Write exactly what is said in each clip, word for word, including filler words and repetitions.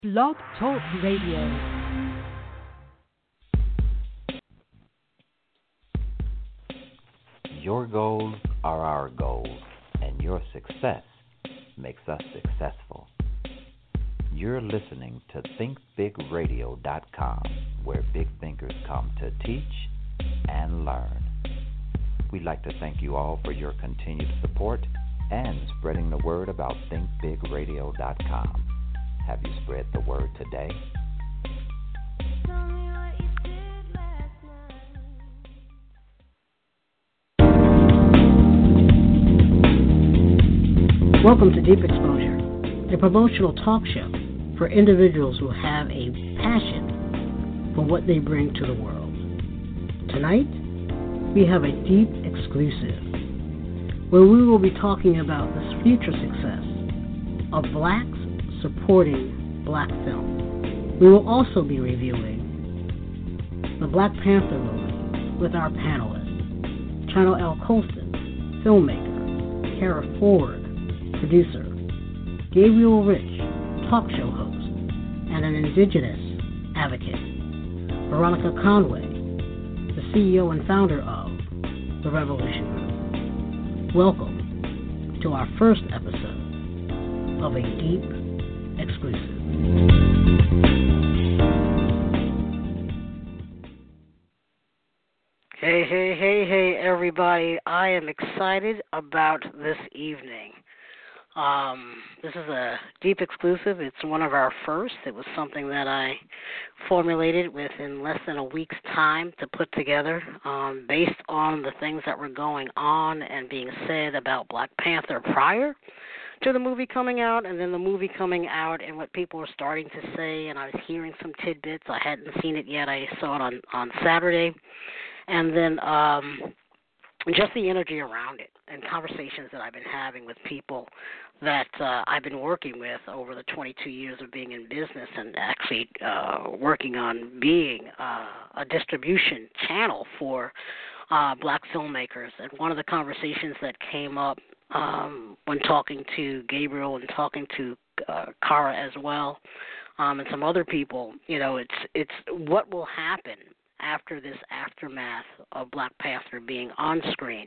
Blog Talk Radio. Your goals are our goals, and your success makes us successful. You're listening to think big radio dot com, where big thinkers come to teach and learn. We'd like to thank you all for your continued support and spreading the word about think big radio dot com. Have you spread the word today? Welcome to Deep Exposure, a promotional talk show for individuals who have a passion for what they bring to the world. Tonight, we have a deep exclusive where we will be talking about the future success of blacks supporting black film. We will also be reviewing the Black Panther movie with our panelists, Channel L. Colston, filmmaker, Kara Ford, producer, Gabriel Rich, talk show host, and an indigenous advocate, Veronica Conway, the C E O and founder of The Revolution Group. Welcome to our first episode of a Deep Exclusive. Hey, hey, hey, hey, everybody. I am excited about this evening. Um, this is a deep exclusive. It's one of our first. It was something that I formulated within less than a week's time to put together um, based on the things that were going on and being said about Black Panther prior to the movie coming out, and then the movie coming out and what people were starting to say, and I was hearing some tidbits. I hadn't seen it yet. I saw it on, on Saturday. And then um, just the energy around it and conversations that I've been having with people that uh, I've been working with over the twenty-two years of being in business and actually uh, working on being uh, a distribution channel for uh, black filmmakers. And one of the conversations that came up um, when talking to Gabriel and talking to uh, Kara as well, um, and some other people, you know, it's it's what will happen after this aftermath of Black Panther being on screen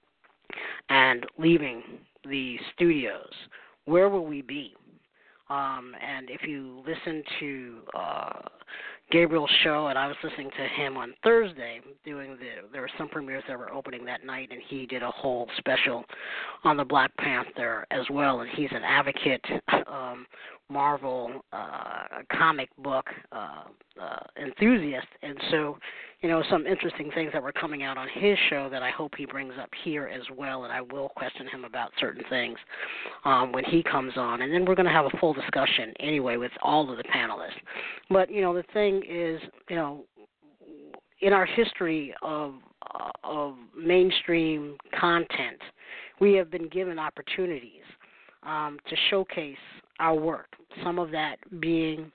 and leaving the studios. Where will we be? Um, and if you listen to uh, Gabriel's show, and I was listening to him on Thursday, doing the, there were some premieres that were opening that night, and he did a whole special on the Black Panther as well, and he's an advocate, um, Marvel uh, comic book uh, uh, enthusiast, and so, you know, some interesting things that were coming out on his show that I hope he brings up here as well, and I will question him about certain things um, when he comes on, and then we're going to have a full discussion anyway with all of the panelists. But, you know, the thing is, you know, in our history of uh, of mainstream content, we have been given opportunities um, to showcase our work, some of that being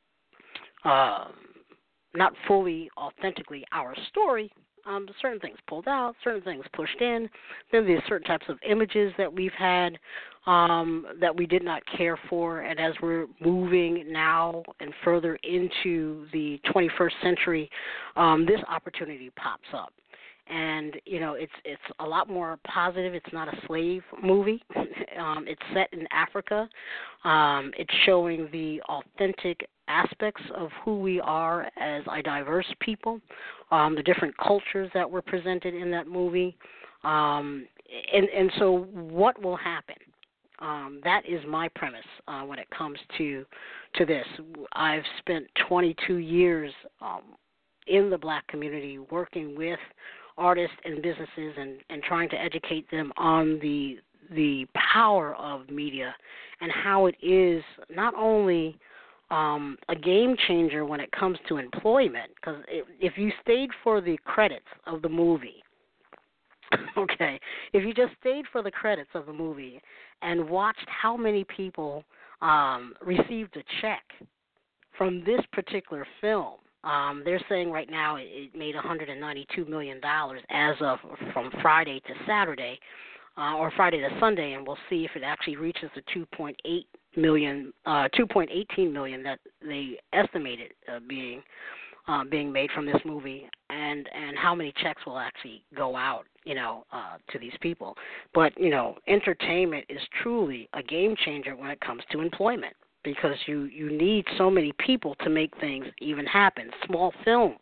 uh, not fully authentically our story, um, but certain things pulled out, certain things pushed in. Then there's certain types of images that we've had um, that we did not care for, and as we're moving now and further into the twenty-first century, um, this opportunity pops up. And, you know, it's it's a lot more positive. It's not a slave movie. um, it's set in Africa. Um, it's showing the authentic aspects of who we are as a diverse people, um, the different cultures that were presented in that movie. Um, and, and so what will happen? Um, that is my premise uh, when it comes to to this. I've spent twenty-two years um, in the black community working with artists and businesses and, and trying to educate them on the the power of media and how it is not only um, a game changer when it comes to employment, because if you stayed for the credits of the movie, okay, if you just stayed for the credits of the movie and watched how many people um, received a check from this particular film, Um, they're saying right now it, it made one hundred ninety-two million dollars as of from Friday to Saturday, uh, or Friday to Sunday, and we'll see if it actually reaches the two point eight million, uh, two point one eight million that they estimated uh, being uh, being made from this movie, and and how many checks will actually go out, you know, uh, to these people. But you know, entertainment is truly a game changer when it comes to employment, because you you need so many people to make things even happen. Small film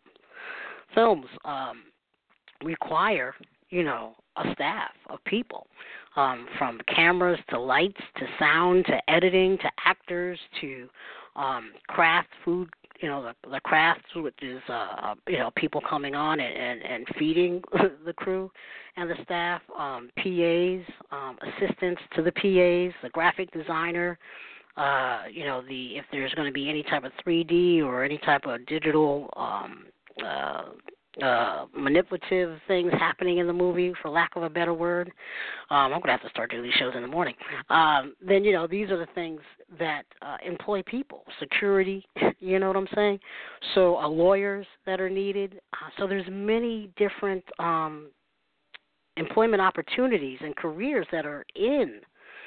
films um, require, you know, a staff of people, um, from cameras to lights to sound to editing to actors to um, craft food, you know, the, the crafts, which is, uh, you know, people coming on and, and, and feeding the crew and the staff, um, P As, um, assistants to the P As, the graphic designer, uh, you know, the if there's going to be any type of three D or any type of digital um, uh, uh, manipulative things happening in the movie, for lack of a better word. Um, I'm going to have to start doing these shows in the morning. Um, then, you know, these are the things that uh, employ people. Security, you know what I'm saying? So uh, lawyers that are needed. Uh, so there's many different um, employment opportunities and careers that are in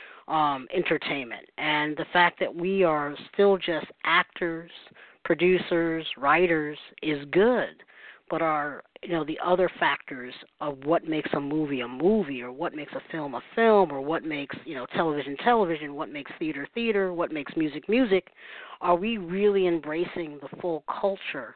um, entertainment. And the fact that we are still just actors, producers, writers is good. But our, you know, the other factors of what makes a movie a movie, or what makes a film a film, or what makes, you know, television television, what makes theater theater, what makes music music, are we really embracing the full culture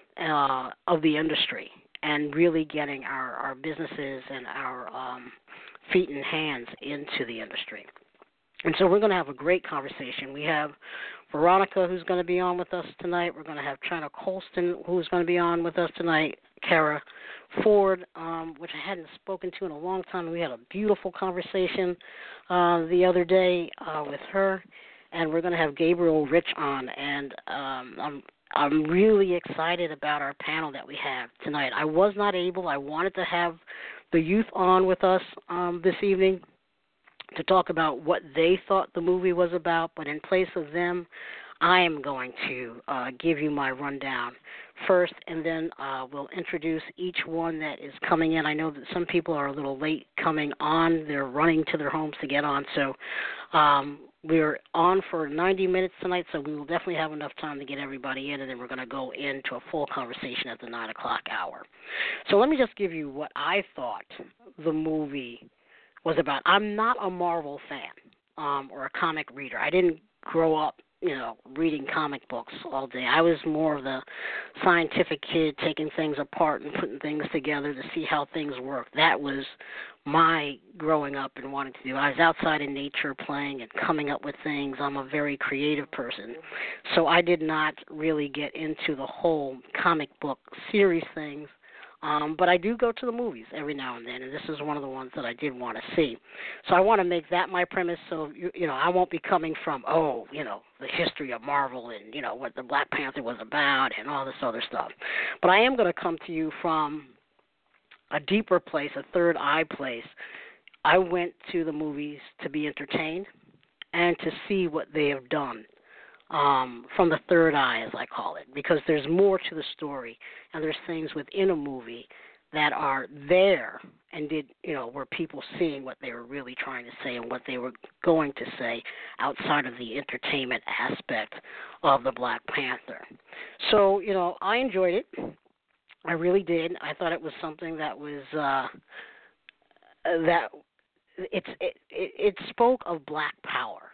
uh, of the industry and really getting our, our businesses and our um, feet and hands into the industry? And so we're going to have a great conversation. We have Veronica, who's going to be on with us tonight. We're going to have China Colston, who's going to be on with us tonight. Kara Ford, um, which I hadn't spoken to in a long time. We had a beautiful conversation uh, the other day uh, with her. And we're going to have Gabriel Rich on. And um, I'm I'm really excited about our panel that we have tonight. I was not able. I wanted to have the youth on with us um, this evening to talk about what they thought the movie was about, but in place of them, I am going to uh, give you my rundown first, and then uh, we'll introduce each one that is coming in. I know that some people are a little late coming on. They're running to their homes to get on, so um, we're on for ninety minutes tonight, so we will definitely have enough time to get everybody in, and then we're going to go into a full conversation at the nine o'clock hour. So let me just give you what I thought the movie was about. I'm not a Marvel fan um, or a comic reader. I didn't grow up, you know, reading comic books all day. I was more of the scientific kid, taking things apart and putting things together to see how things work. That was my growing up and wanting to do. I was outside in nature playing and coming up with things. I'm a very creative person. So I did not really get into the whole comic book series things. Um, but I do go to the movies every now and then, and this is one of the ones that I did want to see. So I want to make that my premise, so, you, you know, I won't be coming from, oh, you know, the history of Marvel and, you know, what the Black Panther was about and all this other stuff. But I am going to come to you from a deeper place, a third eye place. I went to the movies to be entertained and to see what they have done. Um, from the third eye, as I call it, because there's more to the story, and there's things within a movie that are there and did, you know, were people seeing what they were really trying to say and what they were going to say outside of the entertainment aspect of the Black Panther. So, you know, I enjoyed it. I really did. I thought it was something that was uh, that it's it, it, it spoke of Black power,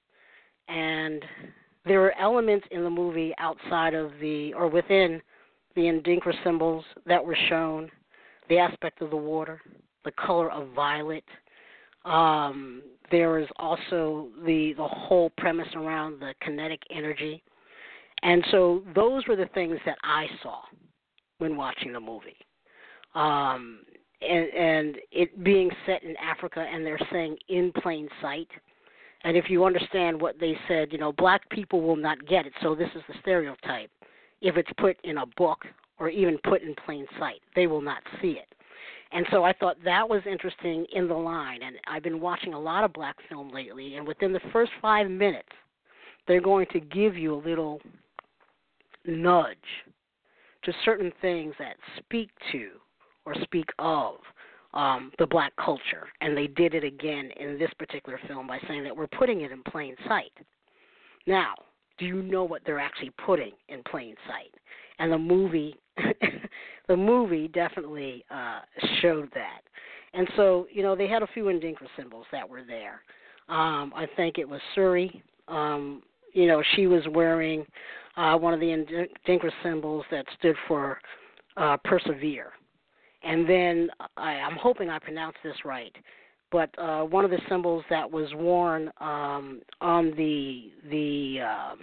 and there were elements in the movie outside of the, or within the Ndinkra symbols that were shown, the aspect of the water, the color of violet. Um, there was also the, the whole premise around the kinetic energy. And so those were the things that I saw when watching the movie. Um, and, and it being set in Africa, and they're saying in plain sight. And if you understand what they said, you know, black people will not get it. So this is the stereotype. If it's put in a book or even put in plain sight, they will not see it. And so I thought that was interesting in the line. And I've been watching a lot of black film lately, and within the first five minutes, they're going to give you a little nudge to certain things that speak to or speak of Um, the black culture, and they did it again in this particular film by saying that we're putting it in plain sight. Now, do you know what they're actually putting in plain sight? And the movie, the movie definitely uh, showed that. And so, you know, they had a few Ndinkra symbols that were there. Um, I think it was Suri. Um, you know, she was wearing uh, one of the Ndinkra symbols that stood for uh, persevere. And then I, I'm hoping I pronounced this right, but uh, one of the symbols that was worn um, on the the um,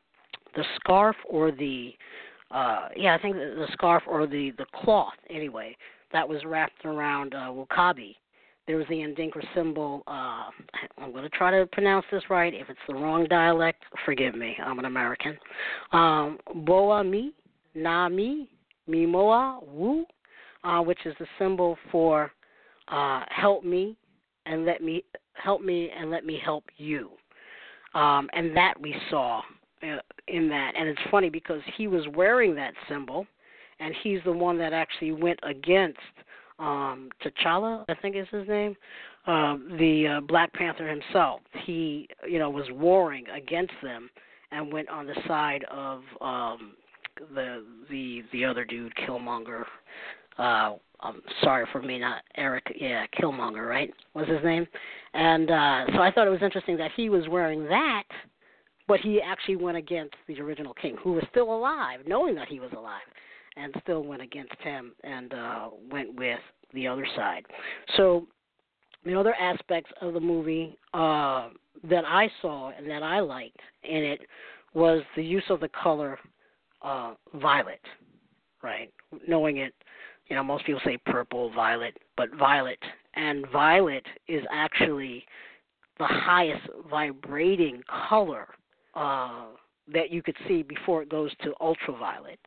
the scarf or the uh, yeah, I think the, the scarf or the, the cloth anyway that was wrapped around uh, Wukabi. There was the Ndinkra symbol. Uh, I'm going to try to pronounce this right. If it's the wrong dialect, forgive me. I'm an American. Um, Boa mi, na mi, mi moa wu, uh, which is the symbol for uh, help me and let me help me and let me help you. Um, and that we saw uh, in that. And it's funny because he was wearing that symbol, and he's the one that actually went against Um, T'Challa, I think is his name, uh, the uh, Black Panther himself. He, you know, was warring against them and went on the side of um, the the the other dude, Killmonger. Uh, I'm sorry for me, not Eric. Yeah, Killmonger, right? Was his name? And uh, so I thought it was interesting that he was wearing that, but he actually went against the original king, who was still alive, knowing that he was alive, and still went against him and uh, went with the other side. So the other aspects of the movie uh, that I saw and that I liked in it was the use of the color uh, violet, right? Knowing it, you know, most people say purple, violet, but violet. And violet is actually the highest vibrating color uh, that you could see before it goes to ultraviolet.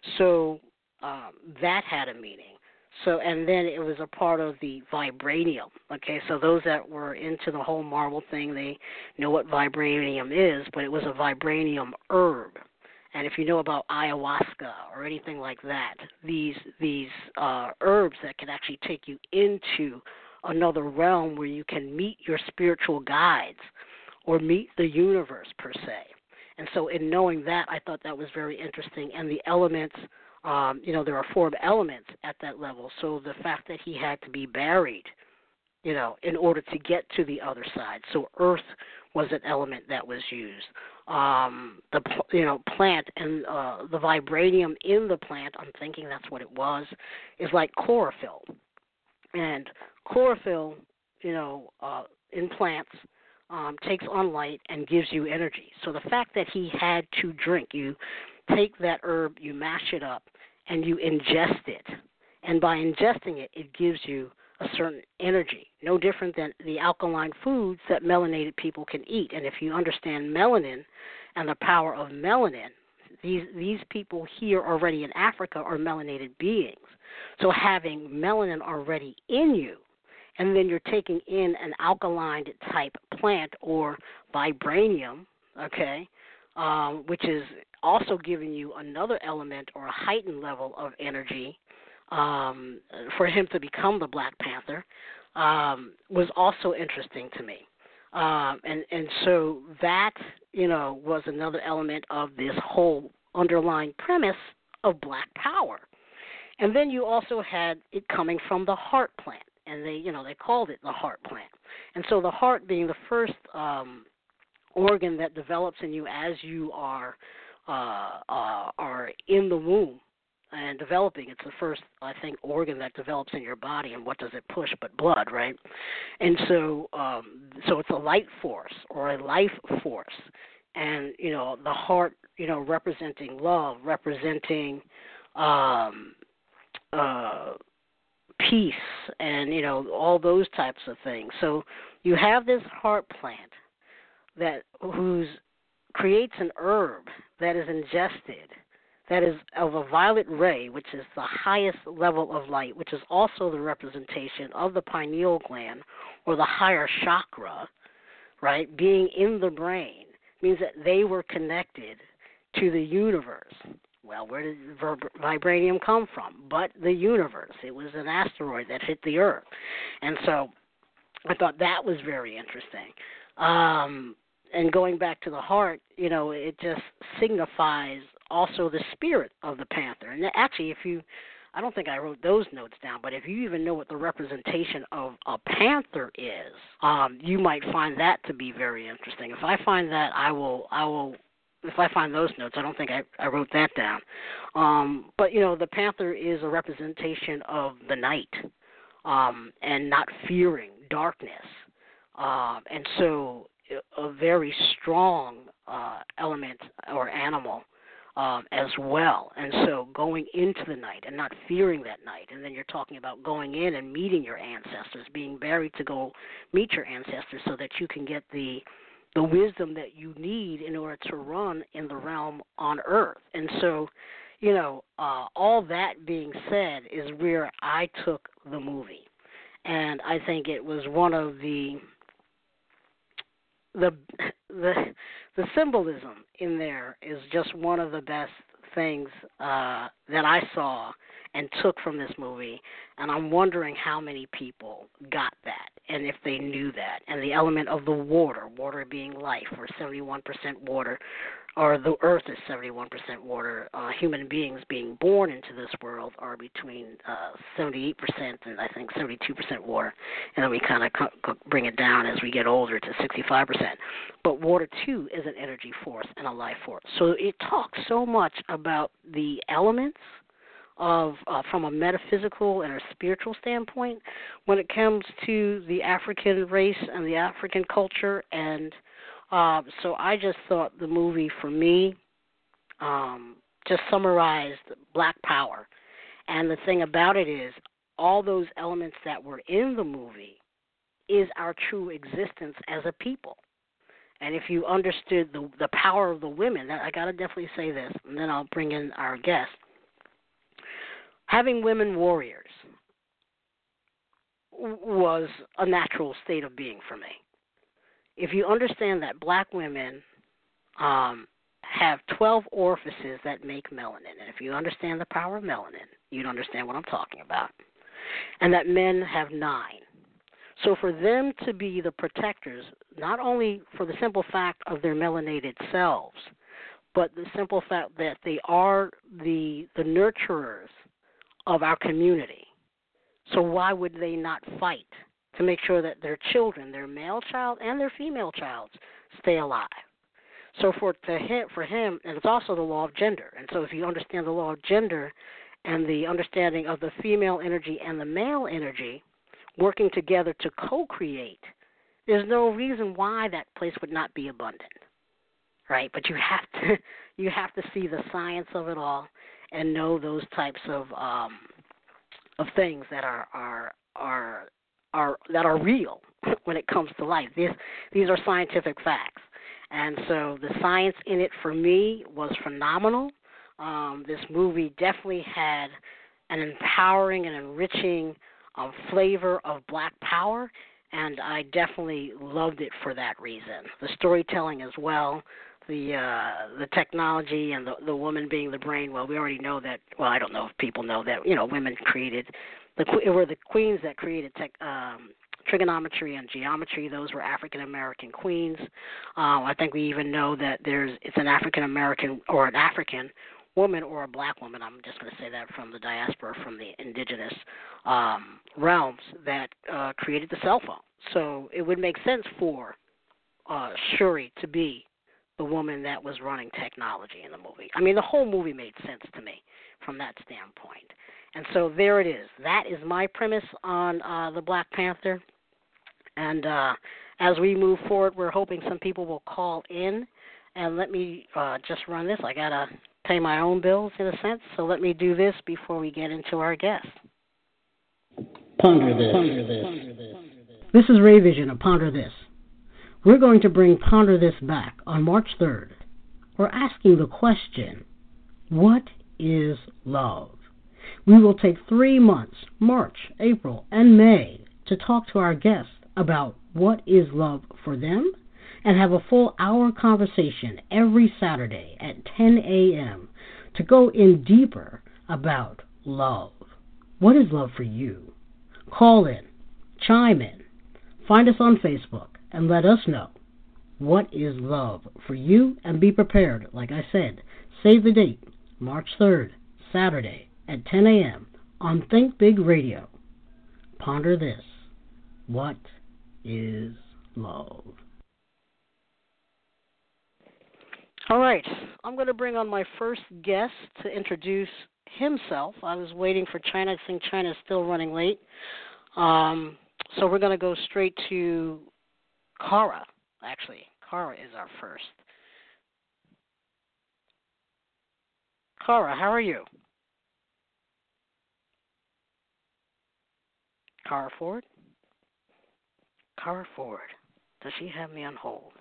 So um, that had a meaning. So, and then it was a part of the vibranium. Okay, so those that were into the whole Marvel thing, they know what vibranium is, but it was a vibranium herb. And if you know about ayahuasca or anything like that, these these uh, herbs that can actually take you into another realm where you can meet your spiritual guides or meet the universe per se. And so in knowing that, I thought that was very interesting. And the elements, um, you know, there are four elements at that level. So the fact that he had to be buried, you know, in order to get to the other side. So earth was an element that was used. Um, the, you know, plant and uh, the vibranium in the plant, I'm thinking that's what it was, is like chlorophyll. And chlorophyll, you know, uh, in plants, Um, takes on light and gives you energy. So the fact that he had to drink, you take that herb, you mash it up, and you ingest it. And by ingesting it, it gives you a certain energy, no different than the alkaline foods that melanated people can eat. And if you understand melanin and the power of melanin, these these people here already in Africa are melanated beings. So having melanin already in you, and then you're taking in an alkaline type plant or vibranium, okay, um, which is also giving you another element or a heightened level of energy um, for him to become the Black Panther, um, was also interesting to me. Um, and, and so that, you know, was another element of this whole underlying premise of Black power. And then you also had it coming from the heart plant. And they, you know, they called it the heart plant. And so the heart being the first um, organ that develops in you as you are uh, uh, are in the womb and developing. It's the first, I think, organ that develops in your body. And what does it push but blood, right? And so, um, so it's a light force or a life force. And you know, the heart, you know, representing love, representing. Um, uh, peace and, you know, all those types of things. So you have this heart plant that who's creates an herb that is ingested, that is of a violet ray, which is the highest level of light, which is also the representation of the pineal gland or the higher chakra, right? Being in the brain means that they were connected to the universe. Well, where did vibranium come from? But the universe. It was an asteroid that hit the Earth. And so I thought that was very interesting. Um, and going back to the heart, you know, it just signifies also the spirit of the panther. And actually, if you, I don't think I wrote those notes down, but if you even know what the representation of a panther is, um, you might find that to be very interesting. If I find that, I will, I will. If I find those notes, I don't think I, I wrote that down. Um, but, you know, the panther is a representation of the night um, and not fearing darkness. Um, and so a very strong uh, element or animal um, as well. And so going into the night and not fearing that night. And then you're talking about going in and meeting your ancestors, being buried to go meet your ancestors so that you can get the the wisdom that you need in order to run in the realm on earth. And so, you know, uh, all that being said is where I took the movie. And I think it was one of the the the the symbolism in there is just one of the best things uh, that I saw and took from this movie, and I'm wondering how many people got that and if they knew that. And the element of the water, water being life, or seventy-one percent water, or the earth is seventy-one percent water. Uh, human beings being born into this world are between uh, seventy-eight percent and I think seventy-two percent water, and then we kind of co- bring it down as we get older to sixty-five percent. But water, too, is an energy force and a life force. So it talks so much about the elements of uh, from a metaphysical and a spiritual standpoint when it comes to the African race and the African culture. And uh, so I just thought the movie, for me, um, just summarized Black Power. And the thing about it is, all those elements that were in the movie is our true existence as a people. And if you understood the the power of the women, that, I got to definitely say this, and then I'll bring in our guest. Having women warriors was a natural state of being for me. If you understand that black women um, have twelve orifices that make melanin, and if you understand the power of melanin, you'd understand what I'm talking about, and that men have nine. So for them to be the protectors, not only for the simple fact of their melanated selves, but the simple fact that they are the the nurturers of our community. So why would they not fight to make sure that their children, their male child and their female child, stay alive? So for to him, for him, and it's also the law of gender. And so if you understand the law of gender and the understanding of the female energy and the male energy working together to co-create, there's no reason why that place would not be abundant, right? But you have to you have to see the science of it all and know those types of um, of things that are are are are that are real when it comes to life. These these are scientific facts, and so the science in it for me was phenomenal. Um, this movie definitely had an empowering and enriching um, flavor of Black Power, and I definitely loved it for that reason. The storytelling as well. The uh, the technology and the the woman being the brain. Well, we already know that. Well, I don't know if people know that. You know, women created the it were the queens that created tech, um, trigonometry and geometry. Those were African American queens. Uh, I think we even know that there's it's an African American or an African woman or a black woman. I'm just going to say that from the diaspora, from the indigenous um, realms that uh, created the cell phone. So it would make sense for uh, Shuri to be the woman that was running technology in the movie. I mean, the whole movie made sense to me from that standpoint. And so there it is. That is my premise on uh, the Black Panther. And uh, as we move forward, we're hoping some people will call in. And let me uh, just run this. I got to pay my own bills, in a sense. So let me do this before we get into our guest. Ponder this. Ponder this. Ponder this. This is Ray Vision of Ponder This. We're going to bring Ponder This back on March third. We're asking the question, what is love? We will take three months, March, April, and May, to talk to our guests about what is love for them and have a full hour conversation every Saturday at ten a.m. to go in deeper about love. What is love for you? Call in, chime in, find us on Facebook, and let us know. What is Love for you, and be prepared. Like I said, save the date, March third, Saturday at ten a.m. on Think Big Radio. Ponder this. What is love? All right, I'm going to bring on my first guest to introduce himself. I was waiting for China. I think China is still running late. Um, so we're going to go straight to Cara, actually. Cara is our first. Cara, how are you? Cara Ford? Cara Ford. Does she have me on hold?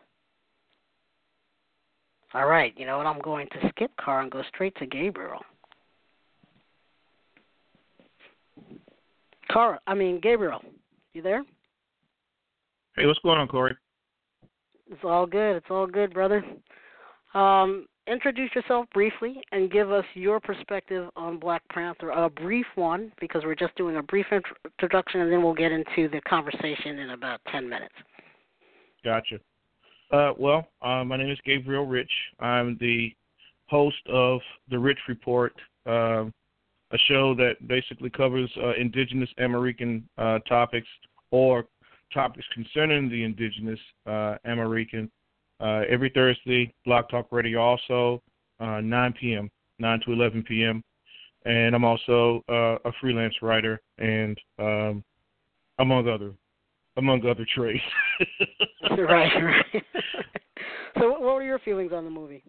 All right, you know what? I'm going to skip Cara and go straight to Gabriel. Cara, I mean, Gabriel, you there? Hey, what's going on, Corey? It's all good. It's all good, brother. Um, introduce yourself briefly and give us your perspective on Black Panther, a brief one, because we're just doing a brief introduction, and then we'll get into the conversation in about ten minutes. Gotcha. Uh, well, uh, my name is Gabriel Rich. I'm the host of The Rich Report, uh, a show that basically covers uh, indigenous American uh, topics or topics concerning the indigenous uh, American. Uh, every Thursday, Blog Talk Radio also, uh, nine p.m., nine to eleven p.m. And I'm also uh, a freelance writer and um, among other among other trades. Right, right. So what were your feelings on the movie?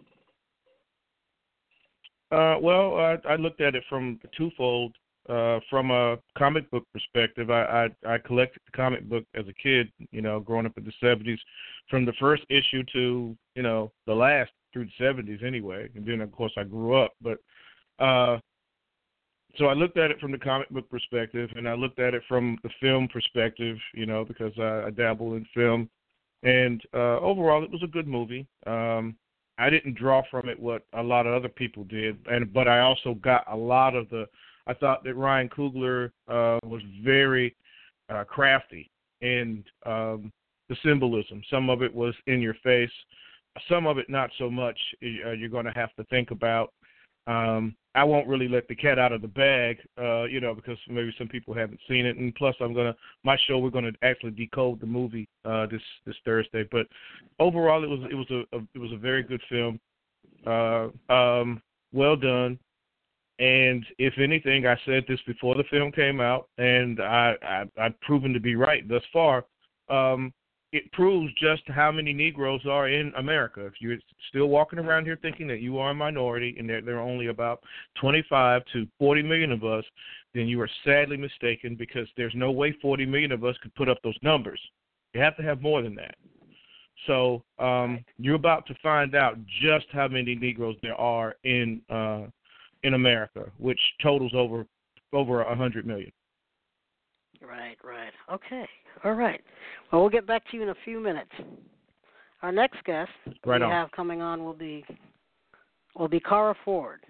Uh, well, I, I looked at it from twofold. Uh, from a comic book perspective, I, I, I collected the comic book as a kid, you know, growing up in the seventies, from the first issue to, you know, the last through the seventies anyway. And then, of course, I grew up. But uh, so I looked at it from the comic book perspective, and I looked at it from the film perspective, you know, because I, I dabble in film. And uh, overall, it was a good movie. Um, I didn't draw from it what a lot of other people did, and but I also got a lot of the. I thought that Ryan Coogler uh, was very uh, crafty in um, the symbolism. Some of it was in your face, some of it not so much. Uh, you're going to have to think about. Um, I won't really let the cat out of the bag, uh, you know, because maybe some people haven't seen it. And plus, I'm gonna my show we're gonna actually decode the movie uh, this this Thursday. But overall, it was it was a, a it was a very good film, uh, um, well done. And if anything, I said this before the film came out, and I, I I've proven to be right thus far. Um, It proves just how many Negroes are in America. If you're still walking around here thinking that you are a minority and there, there are only about twenty-five to forty million of us, then you are sadly mistaken, because there's no way forty million of us could put up those numbers. You have to have more than that. So um, you're about to find out just how many Negroes there are in uh, in America, which totals over over one hundred million. Right, right. Okay. All right. Well, we'll get back to you in a few minutes. Our next guest right we on. have coming on will be will be Cara Ford.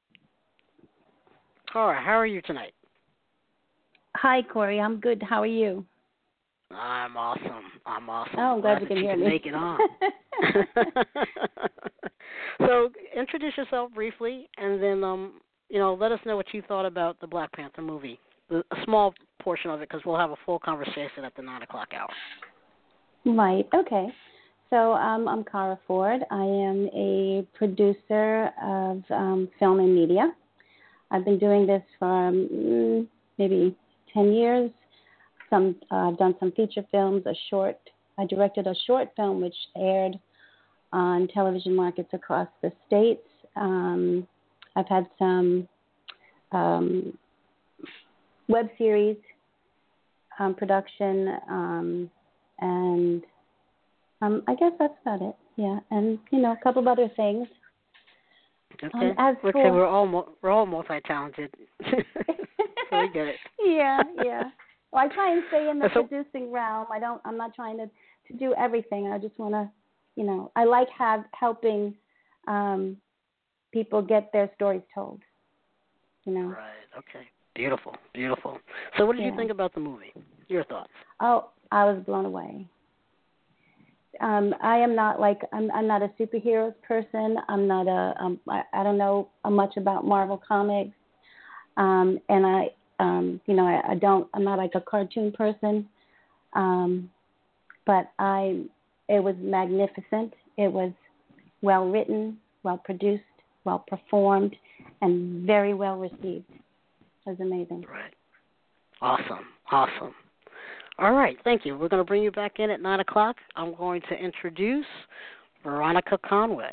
Cara, how are you tonight? Hi, Corey. I'm good. How are you? I'm awesome. I'm awesome. Oh, I'm glad, glad you can you hear can me. Make it on. So, introduce yourself briefly, and then um, you know, let us know what you thought about the Black Panther movie. A small portion of it, because we'll have a full conversation at the nine o'clock hour. Right. Okay. So um, I'm Cara Ford. I am a producer of um, film and media. I've been doing this for um, maybe ten years. Some uh, I've done some feature films, a short. I directed a short film which aired on television markets across the states. Um, I've had some um, web series um, production, um, and um, I guess that's about it. Yeah, and you know, a couple of other things. Okay. Um, as okay, for... we're all we're all multi-talented, so we get it. Yeah, yeah. Well, I try and stay in the so, producing realm. I don't. I'm not trying to, to do everything. I just want to, you know, I like have helping um, people get their stories told. You know. Right. Okay. Beautiful. Beautiful. So, what did yeah. you think about the movie? Your thoughts? Oh, I was blown away. um, I am not like I'm. I'm not a superheroes person. I'm not a. Um, I, I don't know much about Marvel comics, um, and I, um, you know, I, I don't. I'm not like a cartoon person. Um, but I, it was magnificent. It was well written, well produced, well performed, and very well received. It was amazing. Right. Awesome. Awesome. All right. Thank you. We're going to bring you back in at nine o'clock. I'm going to introduce Veronica Conway.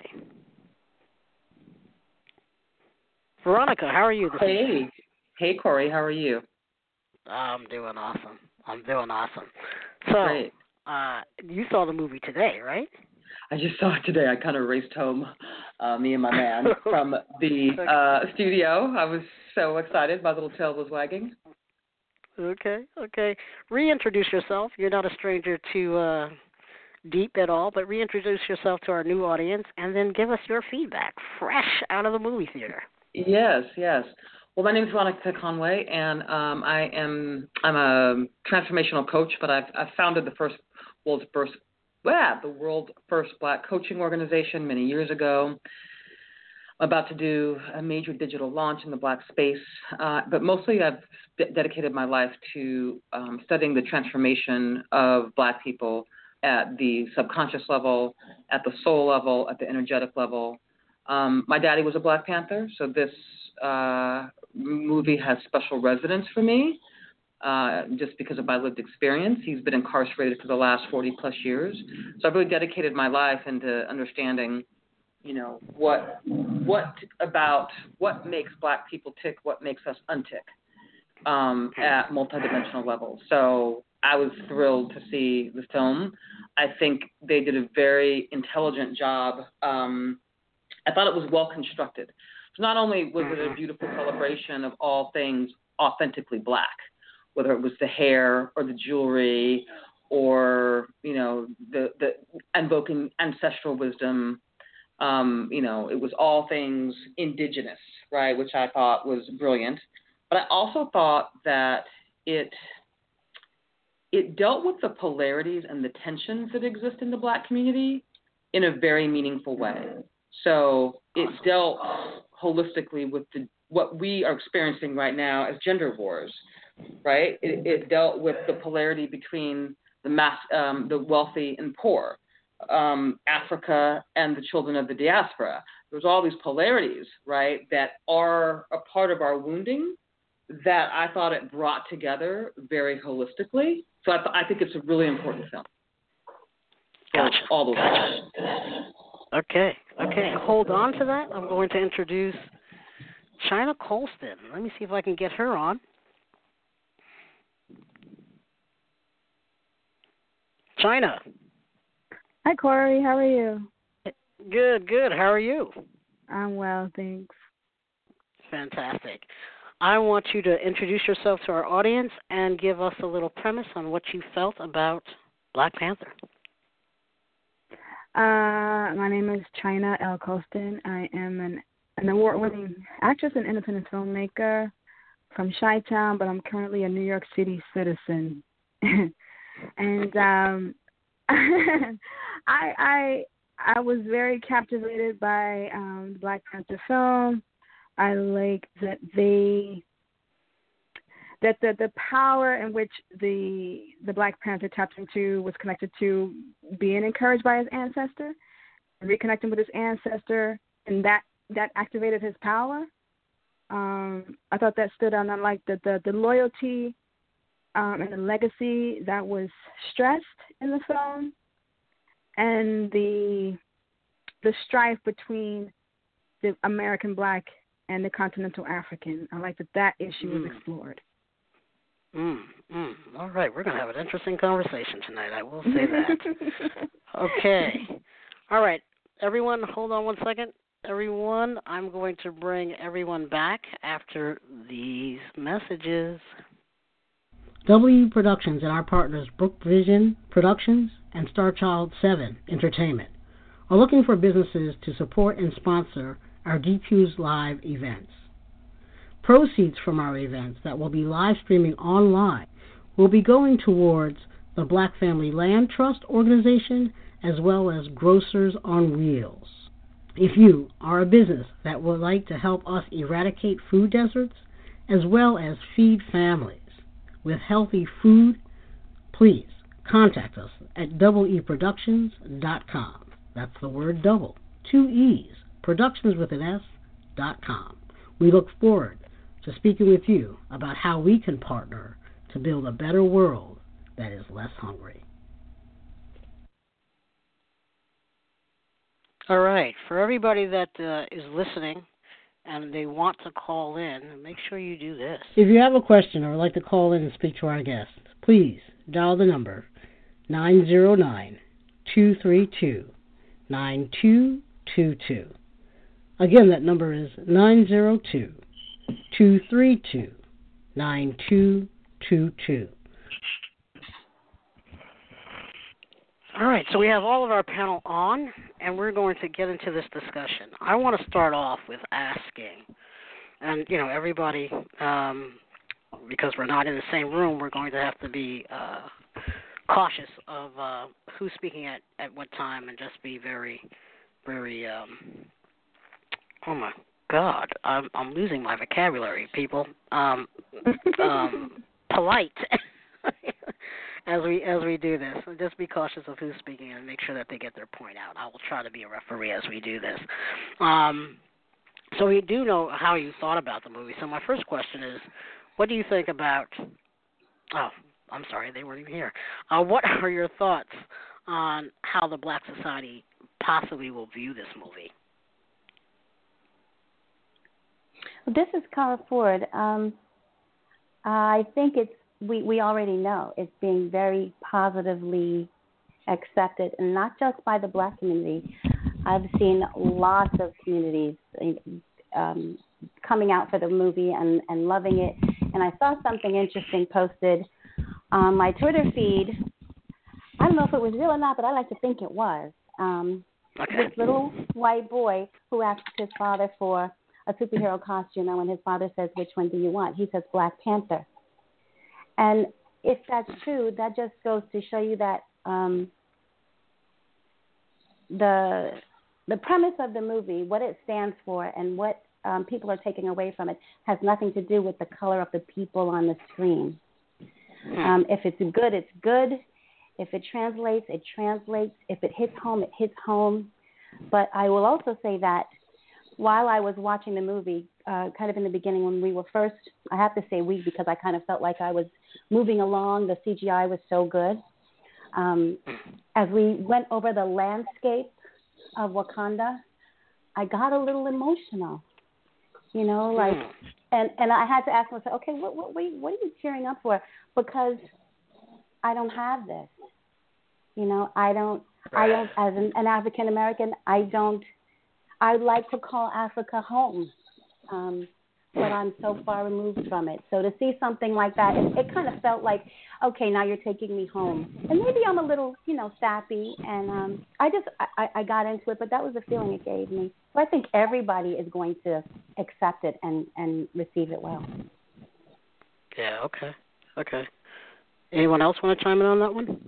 Veronica, how are you this Hey. evening? Hey, Corey. How are you? I'm doing awesome. I'm doing awesome. So, Great. uh, you saw the movie today, right? I just saw it today. I kind of raced home, uh, me and my man, from the uh, studio. I was so excited. My little tail was wagging. Okay, okay. Reintroduce yourself. You're not a stranger to uh, Deep at all, but reintroduce yourself to our new audience, and then give us your feedback, fresh out of the movie theater. Yes, yes. Well, my name is Veronica Conway, and um, I am I'm a transformational coach. But I've, I've founded the first world's first, yeah, the world first Black coaching organization many years ago. I'm about to do a major digital launch in the Black space, uh, but mostly I've d- dedicated my life to um, studying the transformation of Black people at the subconscious level, at the soul level, at the energetic level. Um, my daddy was a Black Panther, so this uh, movie has special resonance for me, uh, just because of my lived experience. He's been incarcerated for the last forty plus years, so I've really dedicated my life into understanding, you know, what what about what makes Black people tick, what makes us untick um, at multidimensional levels. So I was thrilled to see the film. I think they did a very intelligent job. Um, I thought it was well constructed. So not only was it a beautiful celebration of all things authentically Black, whether it was the hair or the jewelry or, you know, the, the invoking ancestral wisdom. Um, you know, it was all things indigenous, right, which I thought was brilliant. But I also thought that it it dealt with the polarities and the tensions that exist in the Black community in a very meaningful way. So it dealt holistically with the, what we are experiencing right now as gender wars, right? It, it dealt with the polarity between the mass, um, the wealthy and poor. Um, Africa and the children of the diaspora. There's all these polarities, right, that are a part of our wounding that I thought it brought together very holistically. So I, th- I think it's a really important film. So Gotcha. all those Gotcha. Okay, okay. Hold on to that. I'm going to introduce China Colston. Let me see if I can get her on. China. Hi, Corey. How are you? Good, good. How are you? I'm well, thanks. Fantastic. I want you to introduce yourself to our audience and give us a little premise on what you felt about Black Panther. Uh, my name is China L. Colston. I am an, an award-winning actress and independent filmmaker from Chi-Town, but I'm currently a New York City citizen. and um, I, I, I was very captivated by um, the Black Panther film. I like that they that the, the power in which the the Black Panther tapped into was connected to being encouraged by his ancestor, reconnecting with his ancestor, and that, that activated his power. Um, I thought that stood out. I like the, the, the loyalty um, and the legacy that was stressed in the film, and the the strife between the American Black and the continental African. I like that that issue mm. was explored. Mm, mm. All right, we're going to have an interesting conversation tonight, I will say that. Okay. All right, everyone, hold on one second. Everyone, I'm going to bring everyone back after these messages. W Productions and our partners Brook Vision Productions and Star Child seven Entertainment are looking for businesses to support and sponsor our D Q's live events. Proceeds from our events that will be live streaming online will be going towards the Black Family Land Trust Organization as well as Grocers on Wheels. If you are a business that would like to help us eradicate food deserts, as well as feed families with healthy food, please contact us at double e productions dot com. That's the word double, two E's, productions with an S, dot com. We look forward to speaking with you about how we can partner to build a better world that is less hungry. All right. For everybody that uh, is listening and they want to call in, make sure you do this. If you have a question or would like to call in and speak to our guest, please dial the number nine zero nine, two three two, nine two two two. Again, that number is nine zero two, two three two, nine two two two. All right, so we have all of our panel on, and we're going to get into this discussion. I want to start off with asking, and, you know, everybody, um, because we're not in the same room, we're going to have to be uh, cautious of uh, who's speaking at, at what time and just be very, very, um, oh, my God, I'm, I'm losing my vocabulary, people, um, um, polite. As we as we do this, so just be cautious of who's speaking and make sure that they get their point out. I will try to be a referee as we do this. Um, so we do know how you thought about the movie. So my first question is, what do you think about? Oh, I'm sorry, they weren't even here. Uh, what are your thoughts on how the Black society possibly will view this movie? This is Cara Ford. Um, I think it's. We, we already know it's being very positively accepted, and not just by the Black community. I've seen lots of communities um, coming out for the movie and, and loving it. And I saw something interesting posted on my Twitter feed. I don't know if it was real or not, but I like to think it was. Um, okay. This little white boy who asked his father for a superhero costume, and when his father says, "Which one do you want?" he says, "Black Panther." And if that's true, that just goes to show you that um, the the premise of the movie, what it stands for, and what um, people are taking away from it, has nothing to do with the color of the people on the screen. Um, if it's good, it's good. If it translates, it translates. If it hits home, it hits home. But I will also say that while I was watching the movie, uh, kind of in the beginning when we were first, I have to say we because I kind of felt like I was moving along. The C G I was so good. Um, as we went over the landscape of Wakanda, I got a little emotional, you know, like, and, and I had to ask myself, okay, what, what, what are you cheering up for? Because I don't have this, you know, I don't, I don't, as an, an African American, I don't, I like to call Africa home, um, but I'm so far removed from it. So to see something like that, it, it kind of felt like, okay, now you're taking me home. And maybe I'm a little, you know, sappy, and um, I just, I, I got into it, but that was the feeling it gave me. So I think everybody is going to accept it and, and receive it well. Yeah, okay, okay. Anyone else want to chime in on that one?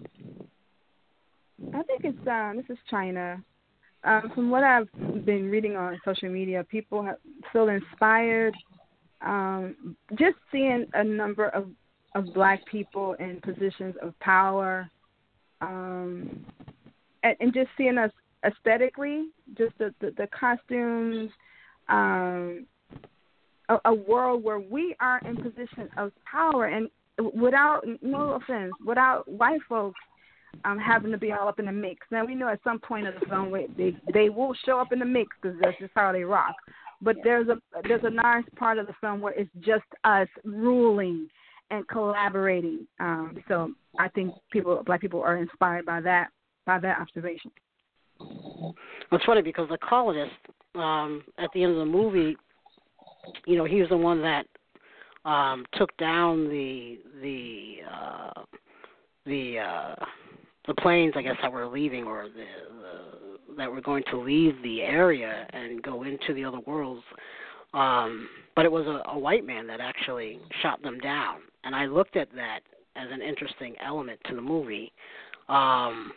I think it's, um, this is China. Um, from what I've been reading on social media, people have, feel inspired. Um, just seeing a number of, of Black people in positions of power, um, and, and just seeing us aesthetically, just the, the, the costumes, um, a, a world where we are in position of power, and without, no offense, without white folks Um, having to be all up in the mix. Now, we know at some point of the film they they will show up in the mix because that's just how they rock. But there's a there's a nice part of the film where it's just us ruling and collaborating. Um, so I think people, Black people, are inspired by that by that observation. It's funny because the colonist um, at the end of the movie, you know, he was the one that um, took down the the uh, the uh, the planes, I guess, that were leaving or the, the that were going to leave the area and go into the other worlds. Um, but it was a, a white man that actually shot them down, and I looked at that as an interesting element to the movie. Um,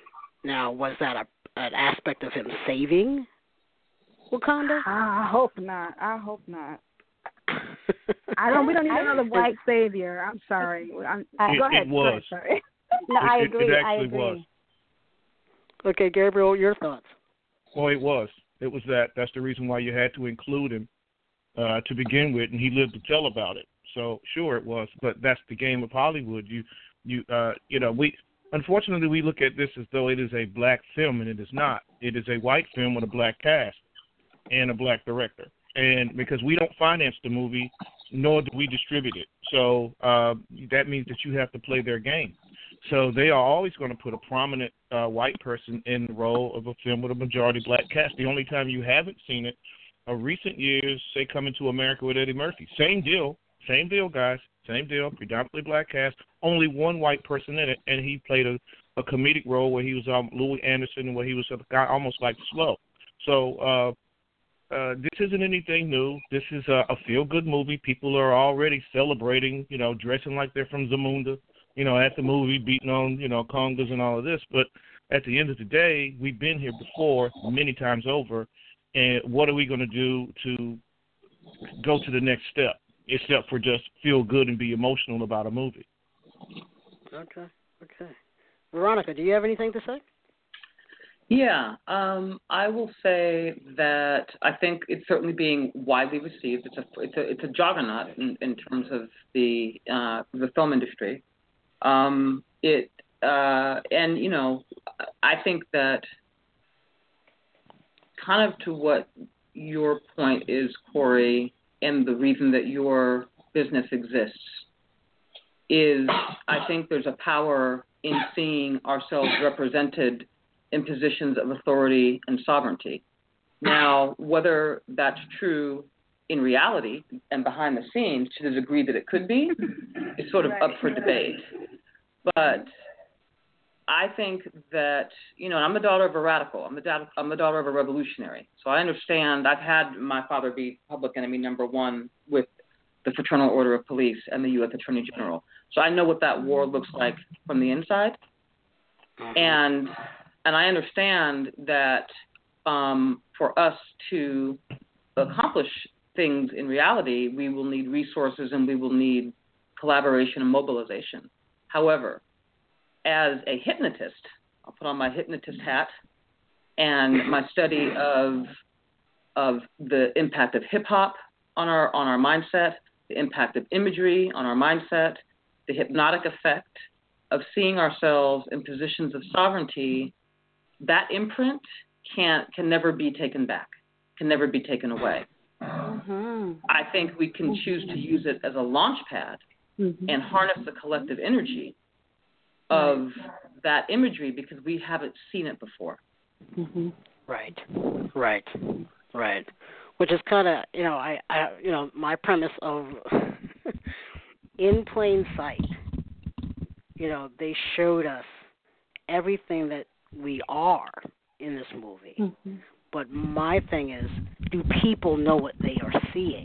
Now, was that a an aspect of him saving Wakanda? I hope not. I hope not. I don't. We don't need another black savior. I'm sorry. I'm, it, go ahead. It was. Go ahead, sorry. No, it, I it, agree. It actually I agree. was. Okay, Gabriel, your thoughts? Well, it was. It was that. That's the reason why you had to include him uh, to begin with, and he lived to tell about it. So sure, it was. But that's the game of Hollywood. You, you, uh, you know, we. Unfortunately, we look at this as though it is a black film, and it is not. It is a white film with a black cast and a black director. And because we don't finance the movie, nor do we distribute it. So uh, that means that you have to play their game. So they are always going to put a prominent uh, white person in the role of a film with a majority black cast. The only time you haven't seen it are recent years, say, Coming to America with Eddie Murphy. Same deal. Same deal, guys. Same deal. Predominantly black cast. Only one white person in it, and he played a, a comedic role where he was um, Louis Anderson, where he was a guy almost like Slow. So uh, uh, this isn't anything new. This is a, a feel-good movie. People are already celebrating, you know, dressing like they're from Zamunda, you know, at the movie, beating on, you know, congas and all of this. But at the end of the day, we've been here before many times over, and what are we going to do to go to the next step, except for just feel good and be emotional about a movie? Okay, okay. Veronica, do you have anything to say? Yeah, um, I will say that I think it's certainly being widely received. It's a it's a it's a juggernaut in, in terms of the uh, the film industry. Um, it uh, and you know, I think that kind of to what your point is, Corey, and the reason that your business exists is I think there's a power in seeing ourselves represented in positions of authority and sovereignty. Now, whether that's true in reality and behind the scenes to the degree that it could be is sort of up for debate. But I think that, you know, I'm the daughter of a radical. I'm the, da- I'm the daughter of a revolutionary. So I understand. I've had my father be public enemy number one with the Fraternal Order of Police and the U S Attorney General. So I know what that war looks like from the inside. And and I understand that um, for us to accomplish things in reality, we will need resources and we will need collaboration and mobilization. However, as a hypnotist, I'll put on my hypnotist hat and my study of of the impact of hip hop on our on our mindset, the impact of imagery on our mindset, the hypnotic effect of seeing ourselves in positions of sovereignty. That imprint can can never be taken back, can never be taken away. Mm-hmm. I think we can choose to use it as a launch pad mm-hmm. and harness the collective energy of that imagery because we haven't seen it before. Mm-hmm. Right, right, right. Which is kind of, you know, I, I, you know, my premise of in plain sight. You know, they showed us everything that we are in this movie. Mm-hmm. But my thing is, do people know what they are seeing?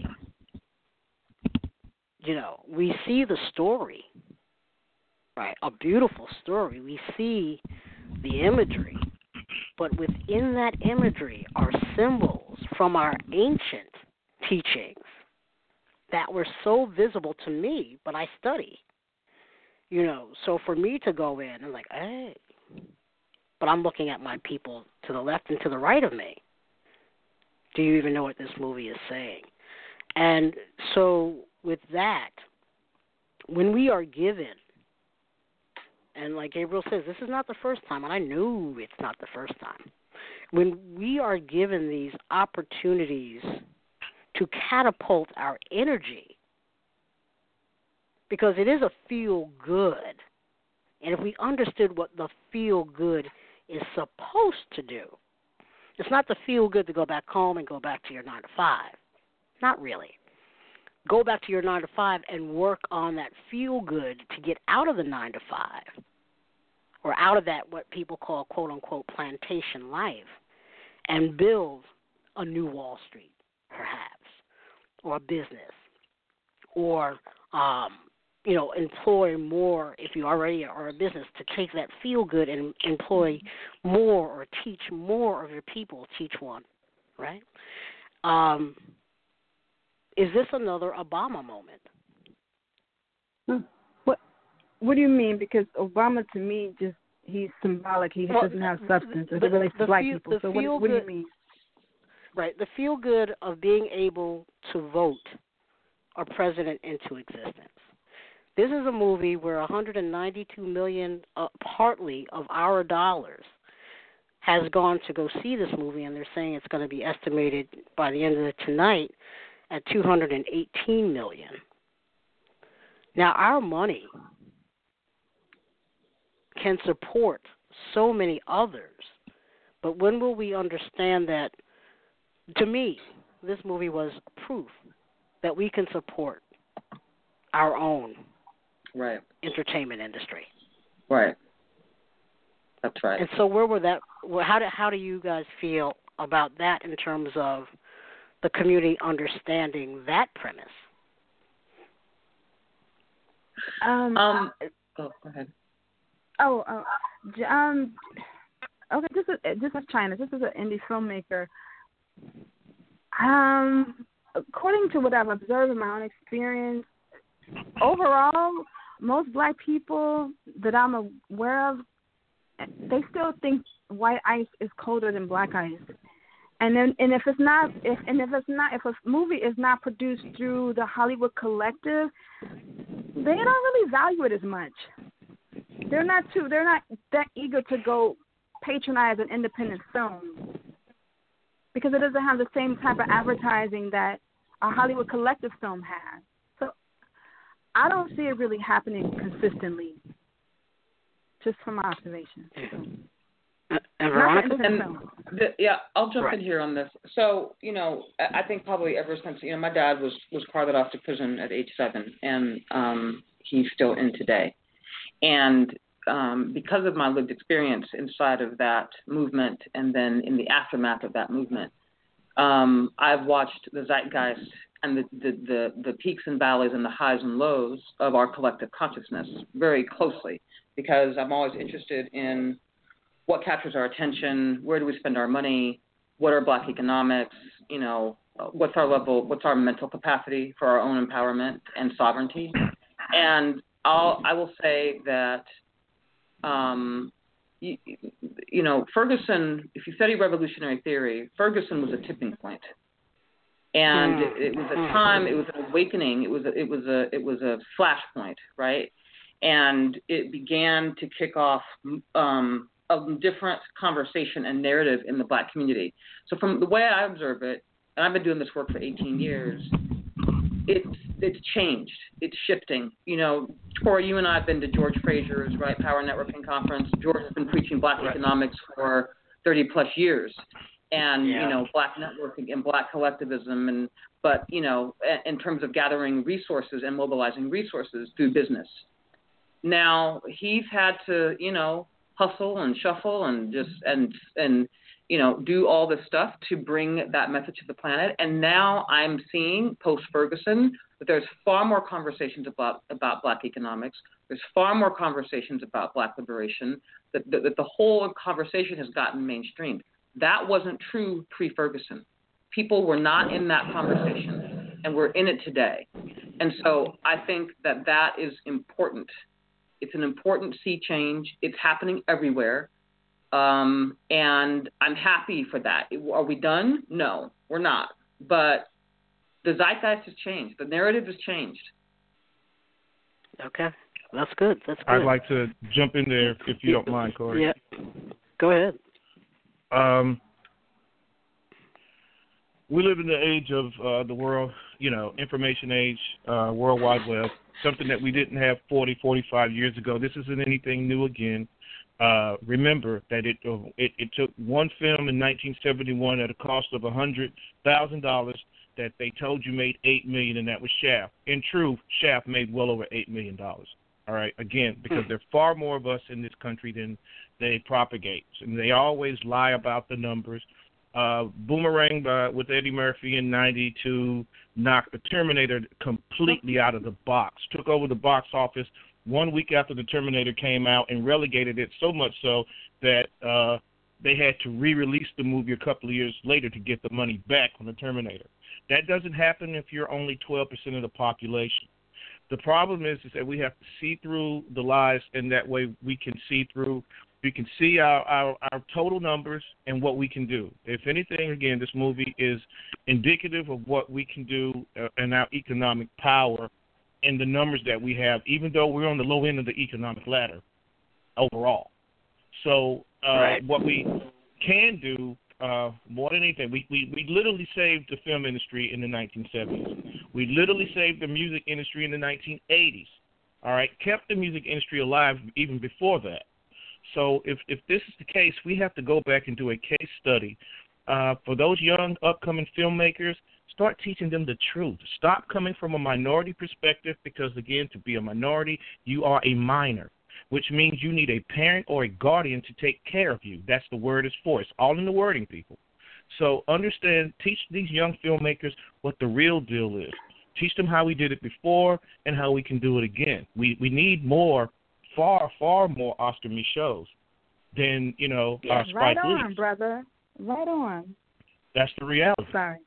You know, we see the story, right? A beautiful story. We see the imagery. But within that imagery are symbols from our ancient teachings that were so visible to me, but I study. You know, so for me to go in and like, hey, but I'm looking at my people to the left and to the right of me. Do you even know what this movie is saying? And so with that, when we are given, and like Gabriel says, this is not the first time, and I know it's not the first time. When we are given these opportunities to catapult our energy, because it is a feel good, and if we understood what the feel good is supposed to do, it's not the feel good to go back home and go back to your nine to five. Not really. Go back to your nine to five and work on that feel good to get out of the nine to five, or out of that what people call quote unquote plantation life, and build a new Wall Street, perhaps, or a business, or um, you know, employ more, if you already are a business, to take that feel good and employ more or teach more of your people, teach one, right? Um, is this another Obama moment? Hmm. What What do you mean? Because Obama, to me, just he's symbolic. He well, doesn't have substance as it relates to black feel, people. So what, what do you mean? Right, the feel good of being able to vote our president into existence. This is a movie where one hundred ninety-two million dollars, uh, partly of our dollars, has gone to go see this movie, and they're saying it's going to be estimated by the end of the tonight at two hundred eighteen million dollars. Now, our money can support so many others, but when will we understand that? To me, this movie was proof that we can support our own right. entertainment industry. Right. That's right. And so, where were that? How do how do you guys feel about that in terms of the community understanding that premise? Um. um oh, go ahead. Oh. Uh, um. Okay. This is this is China. This is an indie filmmaker. Um. According to what I've observed in my own experience, overall, most black people that I'm aware of, they still think white ice is colder than black ice. And then, and if it's not, if and if it's not, if a movie is not produced through the Hollywood Collective, they don't really value it as much. They're not too, they're not that eager to go patronize an independent film because it doesn't have the same type of advertising that a Hollywood Collective film has. So I don't see it really happening consistently, just from my observation. And Veronica? And the, yeah, I'll jump right. in here on this. So, you know, I think probably ever since, you know, my dad was, was carted off to prison at age seven, and um, he's still in today. And um, because of my lived experience inside of that movement and then in the aftermath of that movement, um, I've watched the zeitgeist and the, the, the, the peaks and valleys and the highs and lows of our collective consciousness very closely, because I'm always interested in what captures our attention, where do we spend our money, what are black economics, you know, what's our level, what's our mental capacity for our own empowerment and sovereignty. And I'll, I will say that, um, you, you know, Ferguson, if you study revolutionary theory, Ferguson was a tipping point. And it, it was a time, it was an awakening, it was a, it was a, it was a flashpoint, right? And it began to kick off um, a different conversation and narrative in the black community. So from the way I observe it, and I've been doing this work for eighteen years, it's it's changed. It's shifting. You know, Tori, you and I have been to George Frazier's right Power Networking Conference. George has been preaching black right. economics for thirty plus years, and yeah. you know, black networking and black collectivism, and but you know, in terms of gathering resources and mobilizing resources through business. Now he's had to, you know, hustle and shuffle and just and and you know do all this stuff to bring that message to the planet. And now I'm seeing post Ferguson that there's far more conversations about about black economics. There's far more conversations about black liberation. That, that, that the whole conversation has gotten mainstreamed. That wasn't true pre-Ferguson. People were not in that conversation, and we're in it today. And so I think that that is important. It's an important sea change. It's happening everywhere. Um, and I'm happy for that. Are we done? No, we're not. But the zeitgeist has changed. The narrative has changed. Okay. That's good. That's good. I'd like to jump in there if you don't mind, Corey. Yeah. Go ahead. Um, we live in the age of uh, the world, you know, information age, uh, World Wide Web, something that we didn't have forty, forty-five years ago. This isn't anything new again. Uh, remember that it, uh, it it took one film in nineteen seventy-one at a cost of one hundred thousand dollars that they told you made eight million dollars, and that was Shaft. In truth, Shaft made well over eight million dollars. All right, again, because there are far more of us in this country than they propagate. And they always lie about the numbers. Uh, Boomerang by, with Eddie Murphy in ninety-two knocked the Terminator completely out of the box, took over the box office one week after the Terminator came out and relegated it so much so that uh, they had to re-release the movie a couple of years later to get the money back on the Terminator. That doesn't happen if you're only twelve percent of the population. The problem is, is that we have to see through the lies, and that way we can see through, we can see our, our, our total numbers and what we can do. If anything, again, this movie is indicative of what we can do uh, and our economic power and the numbers that we have, even though we're on the low end of the economic ladder overall. So uh, right. what we can do, uh, more than anything, we, we, we literally saved the film industry in the nineteen seventies. We literally saved the music industry in the nineteen eighties, all right, kept the music industry alive even before that. So if, if this is the case, we have to go back and do a case study. Uh, for those young, upcoming filmmakers, start teaching them the truth. Stop coming from a minority perspective because, again, to be a minority, you are a minor, which means you need a parent or a guardian to take care of you. That's the word is for. It's all in the wording, people. So understand, teach these young filmmakers what the real deal is. Teach them how we did it before and how we can do it again. We we need more, far, far more Oscar Michauds than, you know, yeah, uh, Spike right on, Lee's. brother. Right on. That's the reality. Sorry.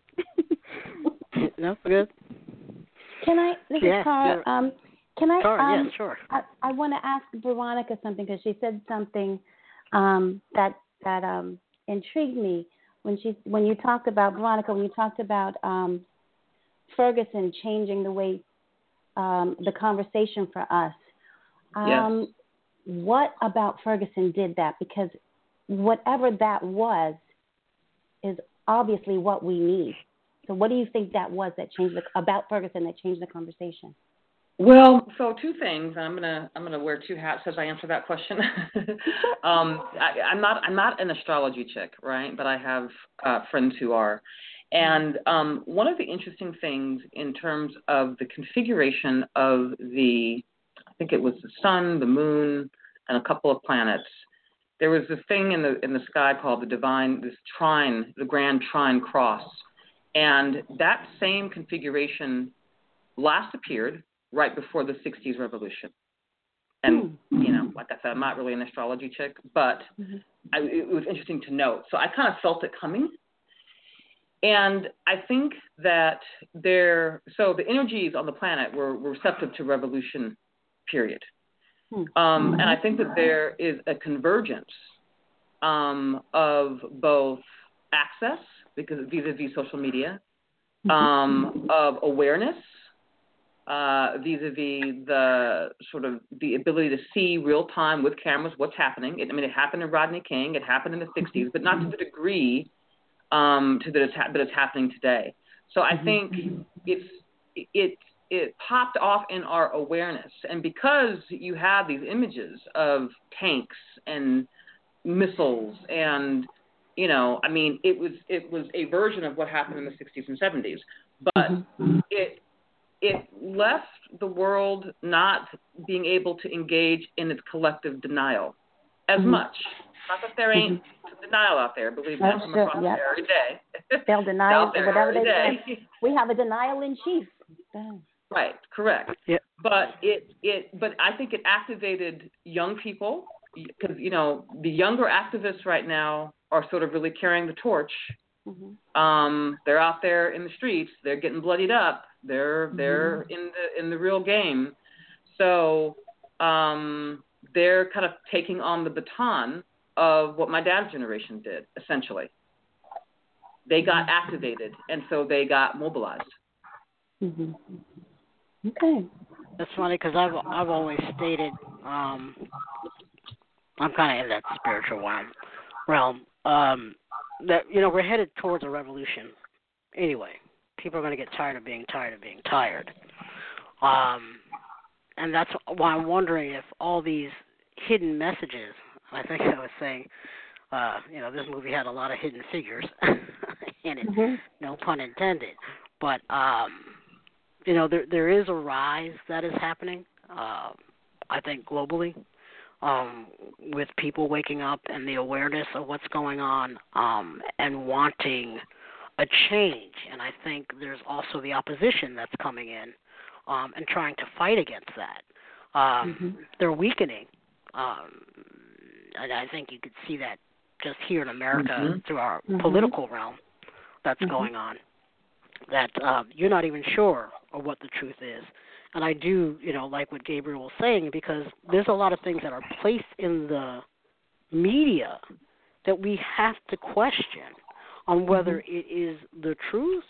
No, good. Can I, this yeah, is Cara, yeah. um, can I, Sure, um, yeah, sure. I, I want to ask Veronica something because she said something um, that that um, intrigued me when she when you talked about Veronica when you talked about um, Ferguson changing the way um, the conversation for us. Um, yes. What about Ferguson did that? Because whatever that was is obviously what we need. So what do you think that was that changed the, about Ferguson that changed the conversation? Well, so two things. I'm gonna I'm gonna wear two hats as I answer that question. um, I, I'm not I'm not an astrology chick, right? But I have uh, friends who are, and um, one of the interesting things in terms of the configuration of the, I think it was the sun, the moon, and a couple of planets. There was this thing in the in the sky called the divine, this trine, the grand trine cross, and that same configuration last appeared right before the sixties revolution. And, mm-hmm. you know, like I said, I'm not really an astrology chick, but mm-hmm. I, it was interesting to note. So I kind of felt it coming. And I think that there, so the energies on the planet were, were receptive to revolution, period. Mm-hmm. Um, and I think that there is a convergence um, of both access, because vis-a-vis social media, mm-hmm. um, of awareness, Uh, vis-a-vis the sort of the ability to see real time with cameras what's happening. It, I mean, it happened in Rodney King, it happened in the sixties, but not to the degree um, to that, it's ha- that it's happening today. So I think it's it it popped off in our awareness, and because you have these images of tanks and missiles, and you know, I mean, it was it was a version of what happened in the sixties and seventies, but it. It left the world not being able to engage in its collective denial as mm-hmm. much. Not that there ain't mm-hmm. denial out there, believe me, I'm sure, across yep. there every day. They'll deny it, whatever they day. say. We have a denial in chief. Right, correct. Yep. But it, it, but I think it activated young people because, you know, the younger activists right now are sort of really carrying the torch. Mm-hmm. Um, they're out there in the streets. They're getting bloodied up. They're mm-hmm. they're in the in the real game. So um, they're kind of taking on the baton of what my dad's generation did. Essentially, they got mm-hmm. activated, and so they got mobilized. Mm-hmm. Okay, that's funny because I've I've always stated um, I'm kind of in that spiritual realm. Um, that, you know, we're headed towards a revolution anyway. People are going to get tired of being tired of being tired. Um, and that's why I'm wondering if all these hidden messages, I think I was saying, uh, you know, this movie had a lot of hidden figures in it, mm-hmm. no pun intended. But, um, you know, there there is a rise that is happening, uh, I think, globally. um, with people waking up and the awareness of what's going on um, and wanting a change. And I think there's also the opposition that's coming in um, and trying to fight against that. Um, mm-hmm. They're weakening. Um, and I think you could see that just here in America mm-hmm. through our mm-hmm. political realm that's mm-hmm. going on, that um, you're not even sure of what the truth is. And I do, you know, like what Gabriel was saying, because there's a lot of things that are placed in the media that we have to question on whether mm-hmm. it is the truth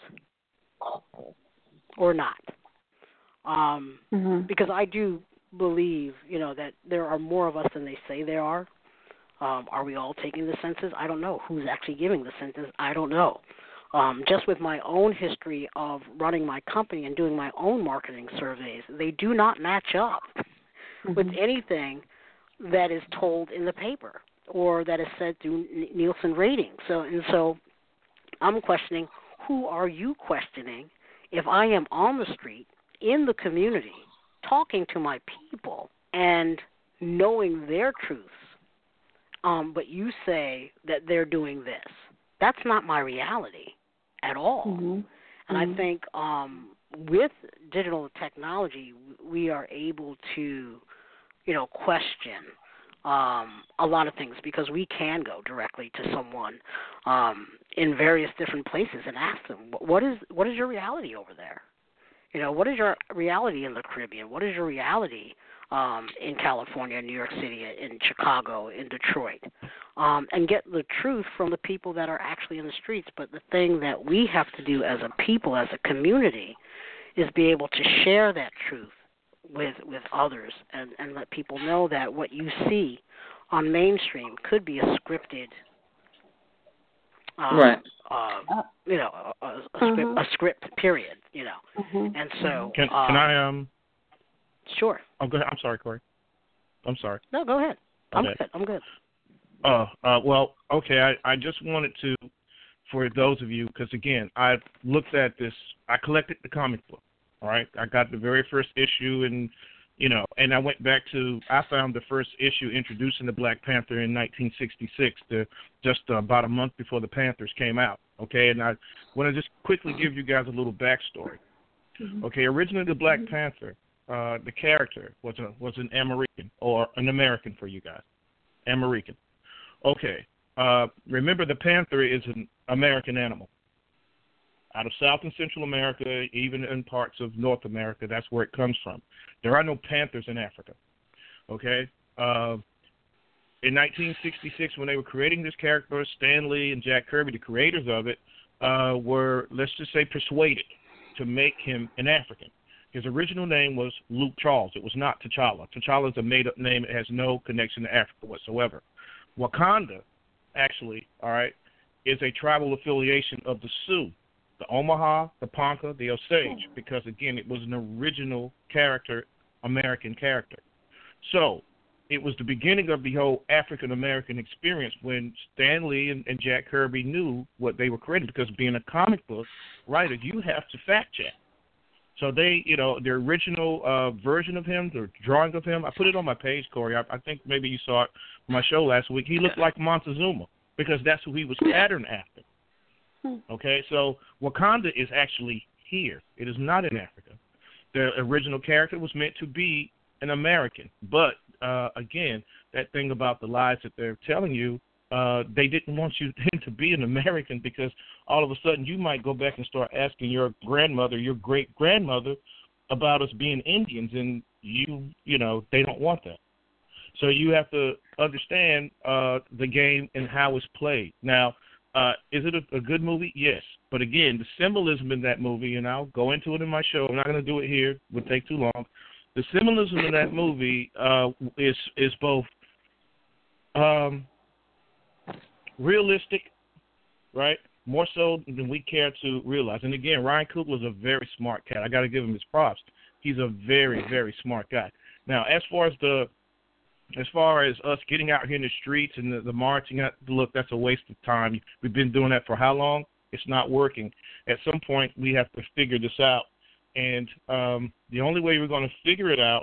or not. Um, mm-hmm. Because I do believe, you know, that there are more of us than they say there are. Um, are we all taking the census? I don't know. Who's actually giving the census? I don't know. Um, just with my own history of running my company and doing my own marketing surveys, they do not match up mm-hmm. with anything that is told in the paper or that is said through Nielsen ratings. So, and so I'm questioning, who are you questioning if I am on the street, in the community, talking to my people and knowing their truths, um, but you say that they're doing this? That's not my reality at all. Mm-hmm. And mm-hmm. I think um, with digital technology, we are able to, you know, question um, a lot of things because we can go directly to someone um, in various different places and ask them, what is what is your reality over there? You know, what is your reality in the Caribbean? What is your reality um, in California, New York City, in Chicago, in Detroit? Um, and get the truth from the people that are actually in the streets. But the thing that we have to do as a people, as a community, is be able to share that truth with with others and, and let people know that what you see on mainstream could be a scripted, um, right? Uh, you know, a, a, a, mm-hmm. script, a script. Period. You know, mm-hmm. and so can, um, can I um? Sure. Oh, go ahead. I'm sorry, Corey. I'm sorry. No, go ahead. I'm okay. good. I'm good. Uh, uh, well, okay. I, I just wanted to, for those of you, because again, I looked at this. I collected the comic book. All right, I got the very first issue, and you know, and I went back to. I found the first issue introducing the Black Panther in nineteen sixty-six, to just uh, about a month before the Panthers came out. Okay, and I want to just quickly give you guys a little backstory. Mm-hmm. Okay, originally the Black mm-hmm. Panther, uh, the character was a was an American or an American for you guys, American. Okay, uh, remember the panther is an American animal. Out of South and Central America, even in parts of North America, that's where it comes from. There are no panthers in Africa. Okay? Uh, in nineteen sixty-six, when they were creating this character, Stan Lee and Jack Kirby, the creators of it, uh, were, let's just say, persuaded to make him an African. His original name was Luke Charles. It was not T'Challa. T'Challa is a made-up name. It has no connection to Africa whatsoever. Wakanda, actually, all right, is a tribal affiliation of the Sioux, the Omaha, the Ponca, the Osage, because, again, it was an original character, American character. So it was the beginning of the whole African-American experience when Stan Lee and, and Jack Kirby knew what they were creating, because being a comic book writer, you have to fact-check. So they, you know, the original uh, version of him, the drawing of him, I put it on my page, Corey. I, I think maybe you saw it on my show last week. He looked like Montezuma because that's who he was patterned after. Okay, so Wakanda is actually here. It is not in Africa. The original character was meant to be an American. But, uh, again, that thing about the lies that they're telling you, uh, they didn't want you to be an American, because all of a sudden you might go back and start asking your grandmother, your great-grandmother, about us being Indians, and you, you know, they don't want that. So you have to understand uh, the game and how it's played. Now, Uh, is it a, a good movie? Yes. But again, the symbolism in that movie, and I'll go into it in my show. I'm not going to do it here. It would take too long. The symbolism in that movie uh, is is both um, realistic, right? More so than we care to realize. And again, Ryan Coogler is a very smart cat. I got to give him his props. He's a very, very smart guy. Now, as far as the As far as us getting out here in the streets and the, the marching, look, that's a waste of time. We've been doing that for how long? It's not working. At some point, we have to figure this out. And um, the only way we're going to figure it out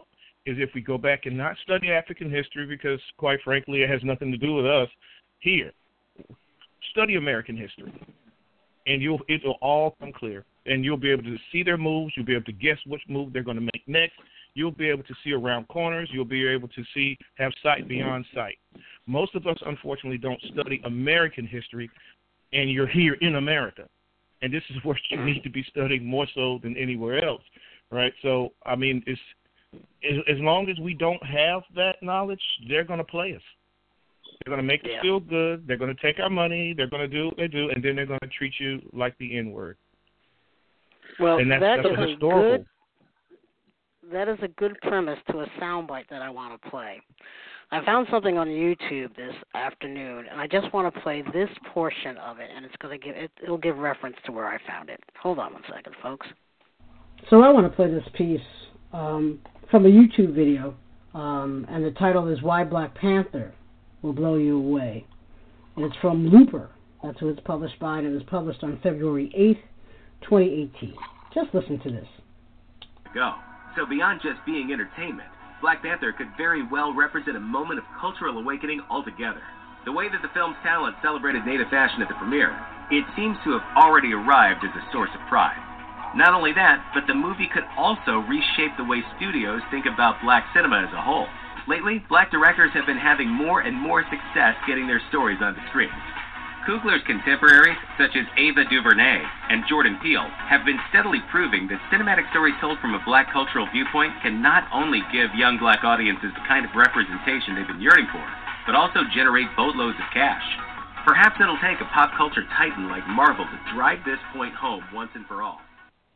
is if we go back and not study African history, because quite frankly it has nothing to do with us here. Study American history, and you'll it'll all come clear, and you'll be able to see their moves. You'll be able to guess which move they're going to make next. You'll be able to see around corners. You'll be able to see have sight beyond sight. Most of us, unfortunately, don't study American history, and you're here in America, and this is where you need to be studying more so than anywhere else, right? So, I mean, it's as, as long as we don't have that knowledge, they're going to play us. They're going to make yeah. us feel good. They're going to take our money. They're going to do what they do, and then they're going to treat you like the N-word. Well, and that's, that that's is a historical. Good, that is a good premise to a soundbite that I want to play. I found something on YouTube this afternoon, and I just want to play this portion of it, and it's going to give it, it'll give reference to where I found it. Hold on one second, folks. So I want to play this piece um, from a YouTube video, um, and the title is "Why Black Panther Will Blow You Away." And it's from Looper. That's who it's published by, and it was published on February eighth, twenty eighteen. Just listen to this. Go. So beyond just being entertainment, Black Panther could very well represent a moment of cultural awakening altogether. The way that the film's talent celebrated native fashion at the premiere, it seems to have already arrived as a source of pride. Not only that, but the movie could also reshape the way studios think about black cinema as a whole. Lately, black directors have been having more and more success getting their stories onto screen. Coogler's contemporaries, such as Ava DuVernay and Jordan Peele, have been steadily proving that cinematic stories told from a black cultural viewpoint can not only give young black audiences the kind of representation they've been yearning for, but also generate boatloads of cash. Perhaps it'll take a pop culture titan like Marvel to drive this point home once and for all.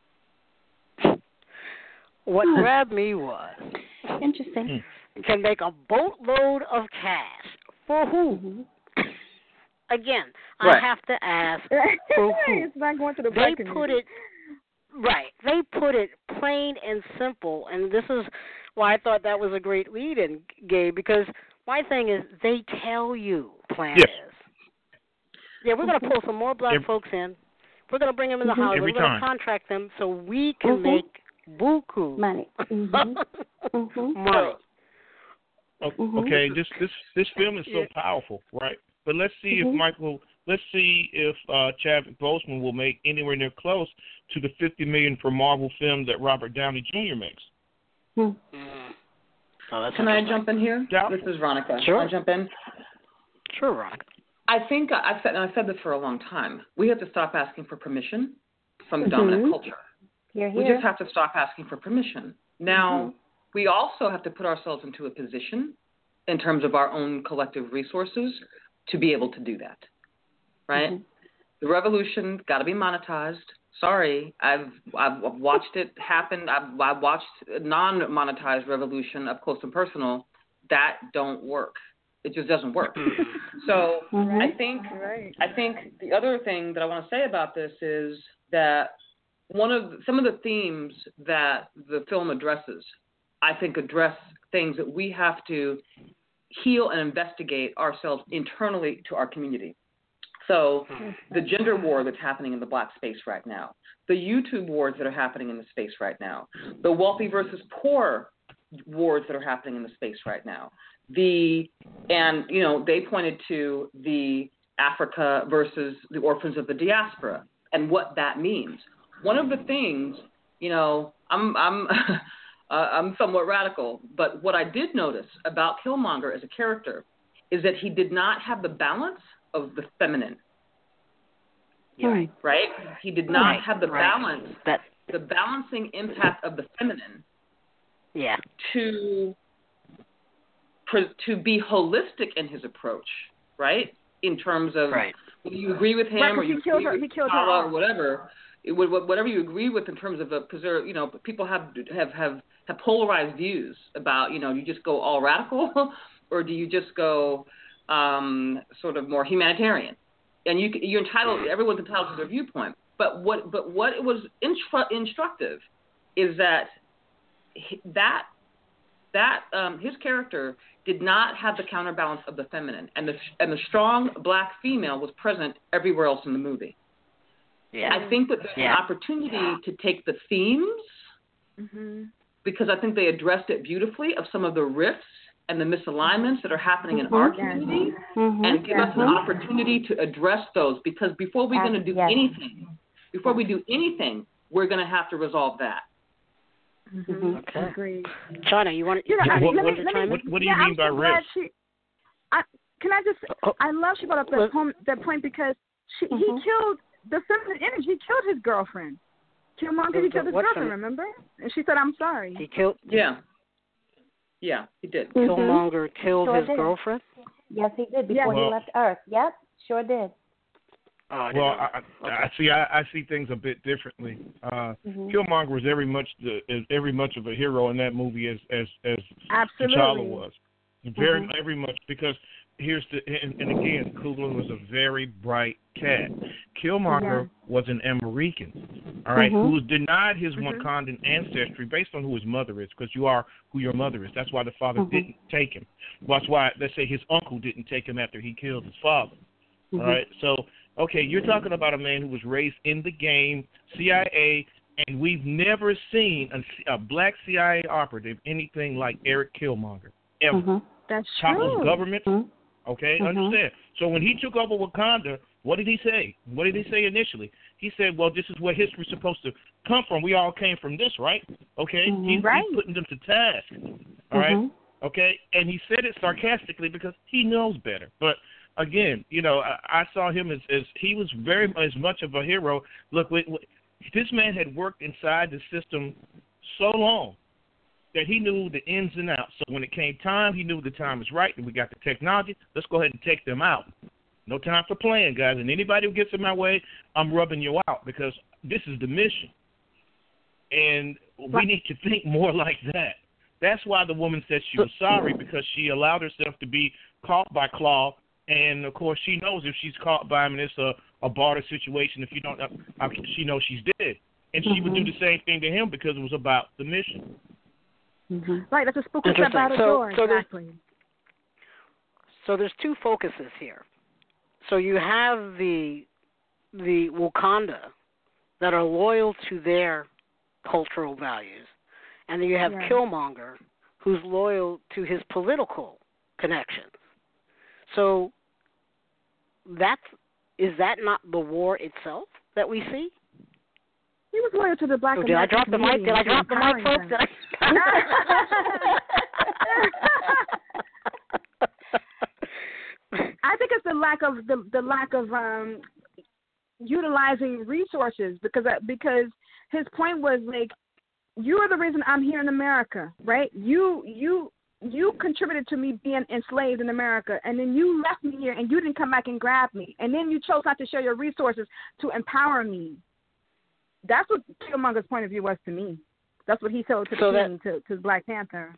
What grabbed me was Interesting. can make a boatload of cash. For who? Mm-hmm. Again, Right. I have to ask for who. It's not going to the They black put community. it right. They put it plain and simple, and this is why I thought that was a great lead-in, Gabe. Because my thing is, they tell you plan Yes. is. Yeah, we're going to pull some more black Every, folks in. We're going to bring them in the Mhm. house. Every We're going time. to contract them so we can Mhm. make buku Money. Mhm. Mhm. money. O- Mhm. Okay, this this this film is so Yeah. powerful, right? But let's see Mhm. if Michael. Let's see if uh, Chadwick Boseman will make anywhere near close to the fifty million for Marvel film that Robert Downey Junior makes. Hmm. Mm. Oh, that's Can I interesting. jump in here? Yeah. This is Veronica. Sure. Can I jump in? Sure, Veronica. I think I've said, and I've said this for a long time. We have to stop asking for permission from the Mhm. dominant culture. You're We here. just have to stop asking for permission. Now, Mhm. we also have to put ourselves into a position in terms of our own collective resources to be able to do that, right? Mhm. The revolution got to be monetized. Sorry, I've I've watched it happen. I've, I've watched non-monetized revolution up close and personal. That don't work. It just doesn't work. So Mhm. I think Right. I think the other thing that I want to say about this is that one of the, some of the themes that the film addresses, I think, address things that we have to heal and investigate ourselves internally to our community. So the gender war that's happening in the black space right now, the YouTube wars that are happening in the space right now, the wealthy versus poor wars that are happening in the space right now, the and you know they pointed to the Africa versus the orphans of the diaspora and what that means. One of the things, you know, I'm I'm uh, I'm somewhat radical, but what I did notice about Killmonger as a character is that he did not have the balance of the feminine. Right. Right? He did not Right, have the right. balance, That the balancing impact of the feminine yeah. to to be holistic in his approach, right? In terms of Right. whether you agree with him Right, or 'cause you he killed agree her- with he killed her T'Challa or off. whatever, it would, whatever you agree with in terms of a preserve, you know, people have have have have polarized views about, you know, you just go all radical or do you just go um, sort of more humanitarian? And you you're entitled, everyone's entitled to their viewpoint. But what but what it was instru- instructive is that he, that that um, his character did not have the counterbalance of the feminine, and the and the strong black female was present everywhere else in the movie. Yeah. I think that there's Yeah. an opportunity to take the themes Mhm. because I think they addressed it beautifully of some of the rifts and the misalignments that are happening in our community, mm-hmm. and give mm-hmm. us an opportunity to address those, because before we're going to do yes. anything, before we do anything, we're going to have to resolve that. Mm-hmm. Okay. Agreed. China, you want You know, China, what, you what, want to chime what, in? what do you yeah, mean I'm by so glad risk? she, I, can I just? Oh, I love she brought up that let- point, that point because she, Mhm. he killed the feminine energy. He killed his girlfriend. Killmonger, he killed his What's girlfriend. the- Remember? And she said, "I'm sorry." He killed. Yeah. Yeah, he did. Mhm. Killmonger killed Sure his did. girlfriend. Yes, he did Yeah. before Well- he left Earth. Yep, sure did. Oh, I didn't Well, know that. I, I see. I, I see things a bit differently. Uh, Mhm. Killmonger was every much the, as every much of a hero in that movie as as as Absolutely. T'Challa was. Very Mhm. every much because here's the and, and again, Coogler was a very bright cat. Killmonger was an American, all right, Mhm. who was denied his Mhm. Wakandan ancestry based on who his mother is, because you are who your mother is. That's why the father Mhm. didn't take him. That's why let's say his uncle didn't take him after he killed his father. Mhm. All right, so okay, you're talking about a man who was raised in the game, C I A, and we've never seen a, a black C I A operative anything like Eric Killmonger ever. Mhm. That's Top true. of government, Mhm. okay, Mhm. understand. So when he took over Wakanda, what did he say? What did he say initially? He said, well, this is where history's supposed to come from. We all came from this, right? Okay, Mhm. he's, Right. he's putting them to task, all right? Mhm. Okay, and he said it sarcastically because he knows better. But again, you know, I, I saw him as, as he was very as much of a hero. Look, we, we, this man had worked inside the system so long that he knew the ins and outs. So when it came time, he knew the time was right, and we got the technology. Let's go ahead and take them out. No time for playing, guys. And anybody who gets in my way, I'm rubbing you out, because this is the mission. And we need to think more like that. That's why the woman said she was sorry, because she allowed herself to be caught by Claw. And, of course, she knows if she's caught by him and it's a, a barter situation, if you don't, uh, she knows she's dead. And she would do the same thing to him because it was about the mission. Mhm. Right, that's a spooky step Interesting. out of So- door. so there's- Exactly. So there's two focuses here. So you have the the Wakanda that are loyal to their cultural values, and then you have Yeah. Killmonger, who's loyal to his political connections. So that's is that not the war itself that we see? He was loyal to the black Oh, did I American drop the mic? community Did I and drop the mic, empowering folks? them. Did I? I think it's the lack of the the lack of um, utilizing resources, because because his point was like, you are the reason I'm here in America, right? You you you contributed to me being enslaved in America, and then you left me here, and you didn't come back and grab me, and then you chose not to share your resources to empower me. That's what Killmonger's point of view was to me. That's what he told to the So that- king, to to Black Panther.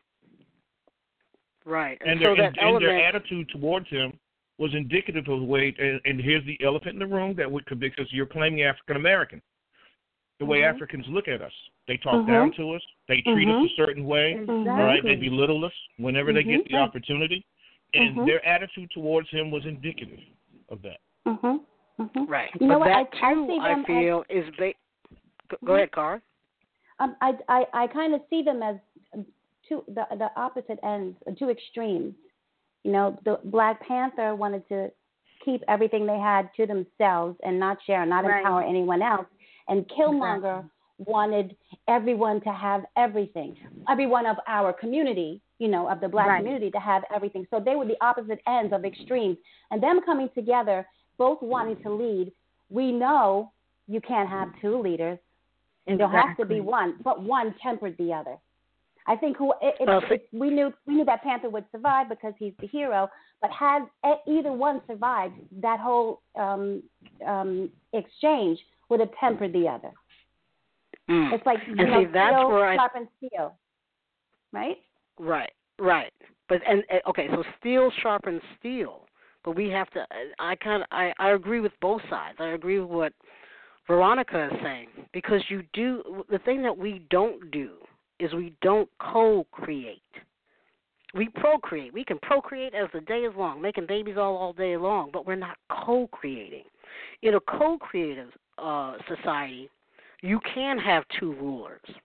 Right. And, so their, that and, and their element, attitude towards him was indicative of the way, and, and here's the elephant in the room that would, because you're claiming African American. The way Mhm. Africans look at us, they talk Mhm. down to us, they treat Mhm. us a certain way, Exactly. all right? They belittle us whenever they get Mhm. the opportunity, and Mhm. their attitude towards him was indicative of that. Mhm. Mhm. right. You know but what? that I, I too, see I them as feel, is ba- go, go ahead, Cara. Um, I, I, I kind of see them as two the the opposite ends, two extremes. You know, the Black Panther wanted to keep everything they had to themselves and not share, not Right. empower anyone else. And Killmonger wanted everyone to have everything, everyone of our community, you know, of the Black Right. community to have everything. So they were the opposite ends of extremes. And them coming together, both wanting to lead, we know you can't have two leaders. There has to be Exactly. one, but one tempered the other. I think who it, it, Well, it, we knew we knew that Panther would survive because he's the hero. But had e- either one survived, that whole um, um, exchange would have tempered the other. Mm. It's like you And know, see, that's steel where I- sharpens steel, right? Right, right. But and, and okay, so steel sharpens steel, but we have to. I kind of I, I agree with both sides. I agree with what Veronica is saying, because you do the thing that we don't do is we don't co-create. We procreate. We can procreate as the day is long, making babies all all day long, but we're not co-creating. In a co-creative uh, society, you can have two rulers,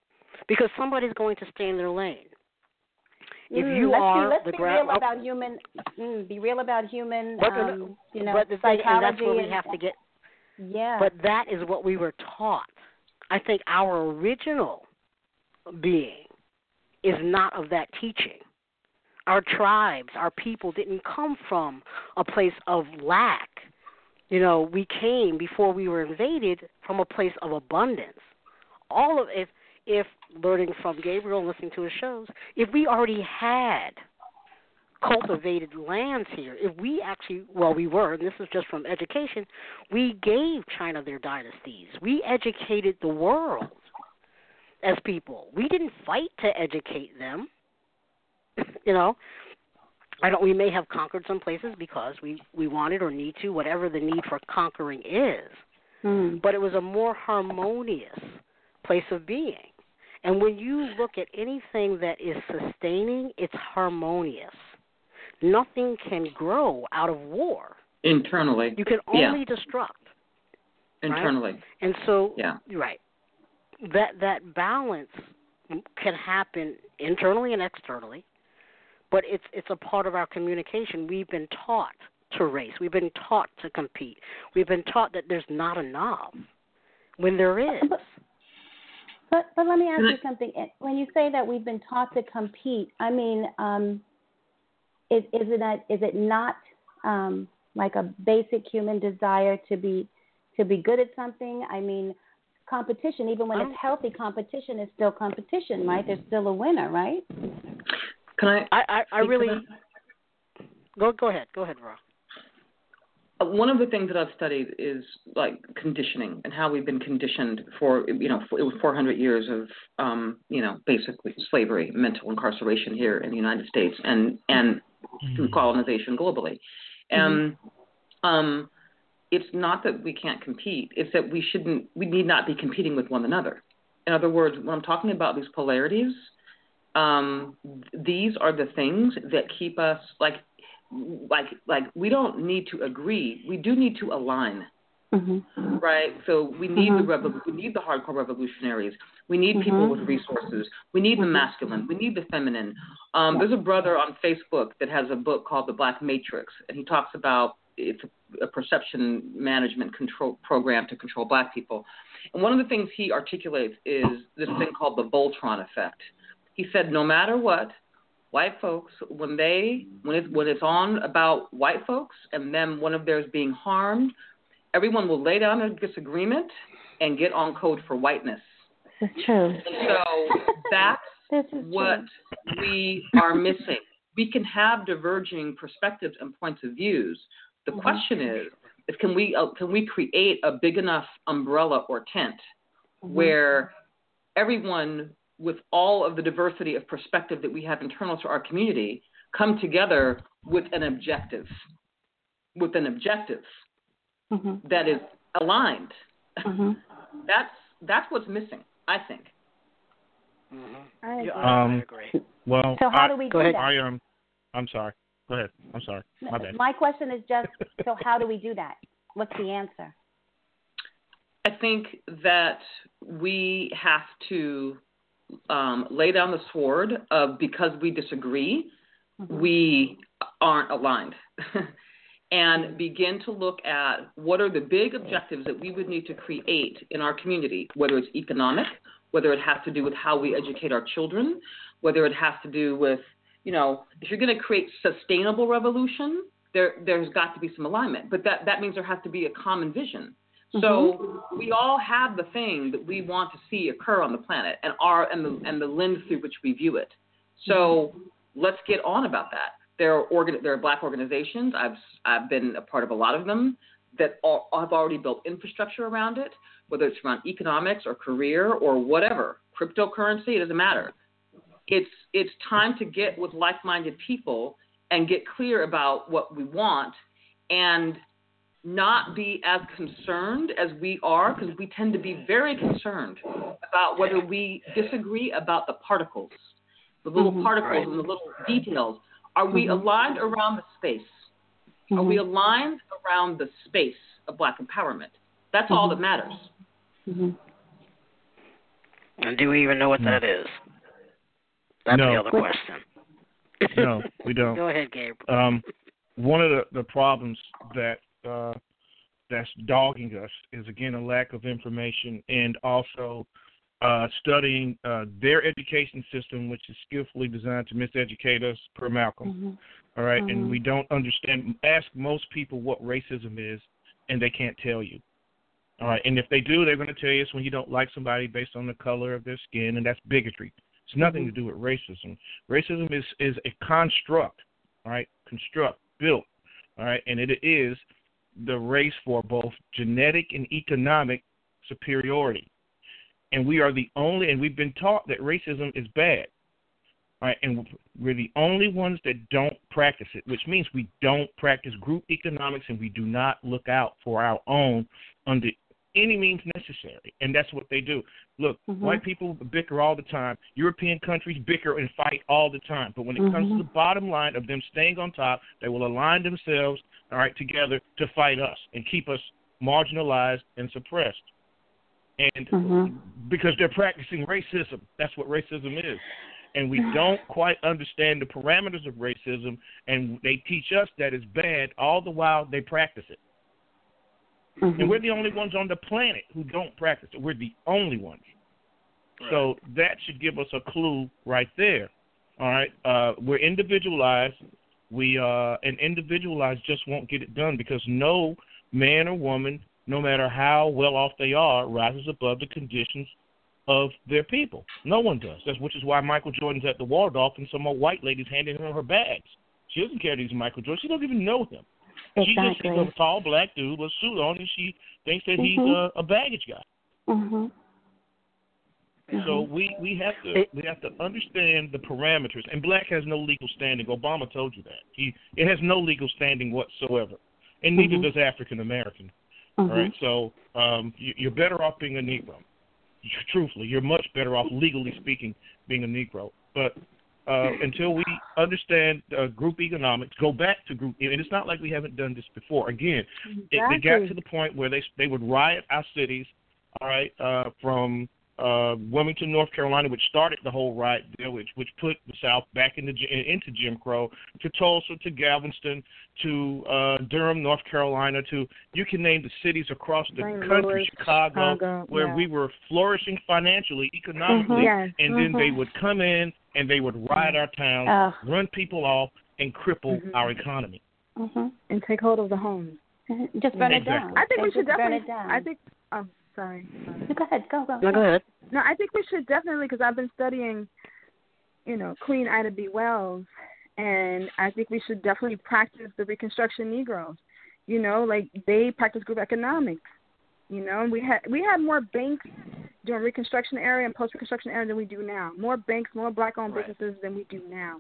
because somebody's going to stay in their lane. If mm, you let's are be, let's the be gra- real about human, mm, be real about human, but, um, you know, but the psychology. thing, and that's where we and, have to get. Yeah. But that is what we were taught. I think our original being is not of that teaching. Our tribes, our people didn't come from a place of lack. You know, we came before we were invaded from a place of abundance. All of if if learning from Gabriel and listening to his shows, if we already had cultivated lands here, if we actually, well, we were, and this is just from education, we gave China their dynasties. We educated the world as people. We didn't fight to educate them. You know, I don't. We may have conquered some places because we, we wanted or need to, whatever the need for conquering is. Mm. But it was a more harmonious place of being. And when you look at anything that is sustaining, it's harmonious. Nothing can grow out of war. Internally. You can only yeah. destruct. Internally. Right? And so, yeah. right, that that balance can happen internally and externally, but it's it's a part of our communication. We've been taught to race. We've been taught to compete. We've been taught that there's not enough when there is. But, but, but let me ask you something. When you say that we've been taught to compete, I mean, um, is, is, it a, is it not um, like a basic human desire to be to be good at something? I mean, competition, even when it's healthy, competition is still competition, right? There's still a winner, right? Can I? I, I, I really go go ahead. Go ahead, Ra. One of the things that I've studied is like conditioning and how we've been conditioned for, you know, it was four hundred years of, um, you know, basically slavery, mental incarceration here in the United States and, and through colonization globally. And mm-hmm. um, it's not that we can't compete. It's that we shouldn't, we need not be competing with one another. In other words, when I'm talking about these polarities, um, these are the things that keep us like, like like we don't need to agree. We do need to align, mm-hmm. right? So we need mm-hmm. the revo- we need the hardcore revolutionaries. We need mm-hmm. people with resources. We need mm-hmm. the masculine. We need the feminine. Um, yeah. There's a brother on Facebook that has a book called The Black Matrix, and he talks about it's a, a perception management control program to control black people. And one of the things he articulates is this thing called the Voltron effect. He said, no matter what, white folks, when they when it's when it's on about white folks and then one of theirs being harmed, everyone will lay down their disagreement and get on code for whiteness. That's true. And so that's what true. we are missing. We can have diverging perspectives and points of views. The mm-hmm. question is, is can we uh, can we create a big enough umbrella or tent mm-hmm. where everyone with all of the diversity of perspective that we have internal to our community, come together with an objective, with an objective mm-hmm. that is aligned. Mm-hmm. That's that's what's missing, I think. Mm-hmm. I agree. Um, I agree. Well, so how I, do we do that? I am. Um, I'm sorry. Go ahead. I'm sorry. My bad. My question is just, so how do we do that? What's the answer? I think that we have to Um, lay down the sword of because we disagree, mm-hmm. we aren't aligned, and begin to look at what are the big objectives that we would need to create in our community, whether it's economic, whether it has to do with how we educate our children, whether it has to do with, you know, if you're going to create sustainable revolution, there, there's got to be some alignment, but that, that means there has to be a common vision. So mm-hmm. we all have the thing that we want to see occur on the planet and our and the and the lens through which we view it. So mm-hmm. let's get on about that. There are organ, there are black organizations. I've I've been a part of a lot of them that are, have already built infrastructure around it, whether it's around economics or career or whatever, cryptocurrency. It doesn't matter. It's it's time to get with like-minded people and get clear about what we want and not be as concerned as we are, because we tend to be very concerned about whether we disagree about the particles, the little mm-hmm. particles right. and the little details. Are mm-hmm. we aligned around the space? Mm-hmm. Are we aligned around the space of black empowerment? That's mm-hmm. all that matters. Mm-hmm. And do we even know what no. that is? That's no. the other question. No, we don't. Go ahead, Gabe. Um, one of the, the problems that uh, that's dogging us is, again, a lack of information and also uh, studying uh, their education system, which is skillfully designed to miseducate us, per Malcolm. Mm-hmm. All right, mm-hmm. and we don't understand. Ask most people what racism is, and they can't tell you. All right, and if they do, they're going to tell you it's when you don't like somebody based on the color of their skin, and that's bigotry. It's nothing mm-hmm. to do with racism. Racism is, is a construct, all right, construct, built, all right, and it is the race for both genetic and economic superiority. And we are the only, and we've been taught that racism is bad, all right, and we're the only ones that don't practice it, which means we don't practice group economics and we do not look out for our own under any means necessary, and that's what they do. Look, mm-hmm. white people bicker all the time. European countries bicker and fight all the time. But when it mm-hmm. comes to the bottom line of them staying on top, they will align themselves, all right, together to fight us and keep us marginalized and suppressed. And mm-hmm. because they're practicing racism, that's what racism is. And we don't quite understand the parameters of racism, and they teach us that it's bad, all the while they practice it. Mm-hmm. And we're the only ones on the planet who don't practice it. We're the only ones. Right. So that should give us a clue right there. All right, uh, we're individualized. We uh, and individualized just won't get it done because no man or woman, no matter how well off they are, rises above the conditions of their people. No one does. That's which is why Michael Jordan's at the Waldorf and some old white lady's handing her her bags. She doesn't care that he's Michael Jordan. She doesn't even know him. Exactly. She just sees a tall black dude with a suit on, and she thinks that mm-hmm. he's a, a baggage guy. Mm-hmm. So we, we have to we have to understand the parameters. And black has no legal standing. Obama told you that. He it has no legal standing whatsoever, and neither mm-hmm. does African American. Mm-hmm. All right. So um, you, you're better off being a Negro. Truthfully, you're much better off, legally speaking, being a Negro. But uh, until we understand uh, group economics, go back to group, and it's not like we haven't done this before. Again, exactly. it, they got to the point where they they would riot our cities, all right, uh, from uh, Wilmington, North Carolina, which started the whole riot deal, which which put the South back into into Jim Crow, to Tulsa, to Galveston, to uh, Durham, North Carolina, to you can name the cities across the Saint country, Louis, Chicago, Chicago, where yeah. we were flourishing financially, economically, mm-hmm. yes. and mm-hmm. then they would come in and they would riot our towns, uh, run people off, and cripple mm-hmm. our economy. Mm-hmm. And take hold of the homes. Just burn exactly. it down. I think they we should burn definitely. it down. I think. Oh, sorry. sorry. Go ahead. Go go. No, go ahead. No, I think we should definitely, because I've been studying, you know, Queen Ida B. Wells, and I think we should definitely practice the Reconstruction Negroes. You know, like they practice group economics. You know, we had we had more banks during Reconstruction era and post-Reconstruction era than we do now. More banks, more black-owned Right. businesses than we do now.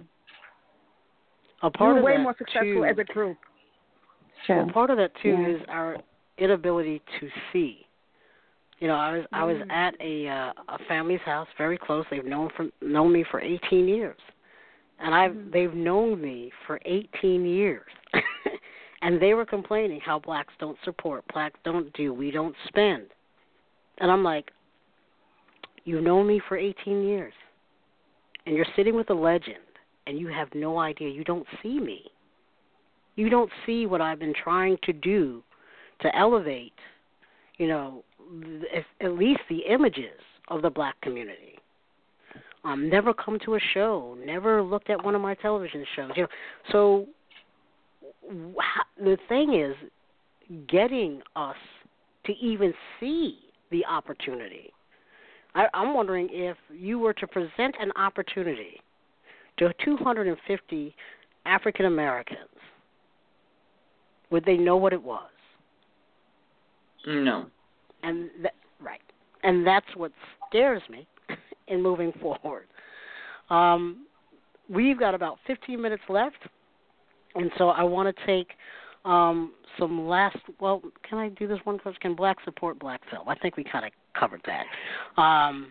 A part we of were way that more successful too, as a group. True. Well, part of that too Yeah. is our inability to see. You know, I was I was Mm. at a uh, a family's house, very close. They've known for known me for eighteen years, and I've Mm-hmm. they've known me for eighteen years, and they were complaining how blacks don't support, blacks don't do, we don't spend, and I'm like, you've known me for eighteen years, and you're sitting with a legend, and you have no idea. You don't see me. You don't see what I've been trying to do to elevate, you know, if, at least the images of the black community. Um, never come to a show, never looked at one of my television shows. You know, so wh- the thing is getting us to even see the opportunity. I, I'm wondering if you were to present an opportunity to two hundred fifty African Americans, would they know what it was? No. And that, right, and that's what scares me in moving forward. Um, we've got about fifteen minutes left, and so I want to take um, some last. Well, can I do this one question? Can black support black film? I think we kind of covered that. Um,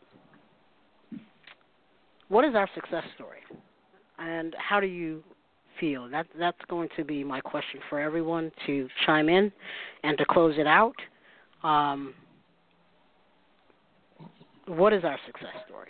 what is our success story, and how do you feel? That that's going to be my question for everyone to chime in and to close it out. Um, what is our success story?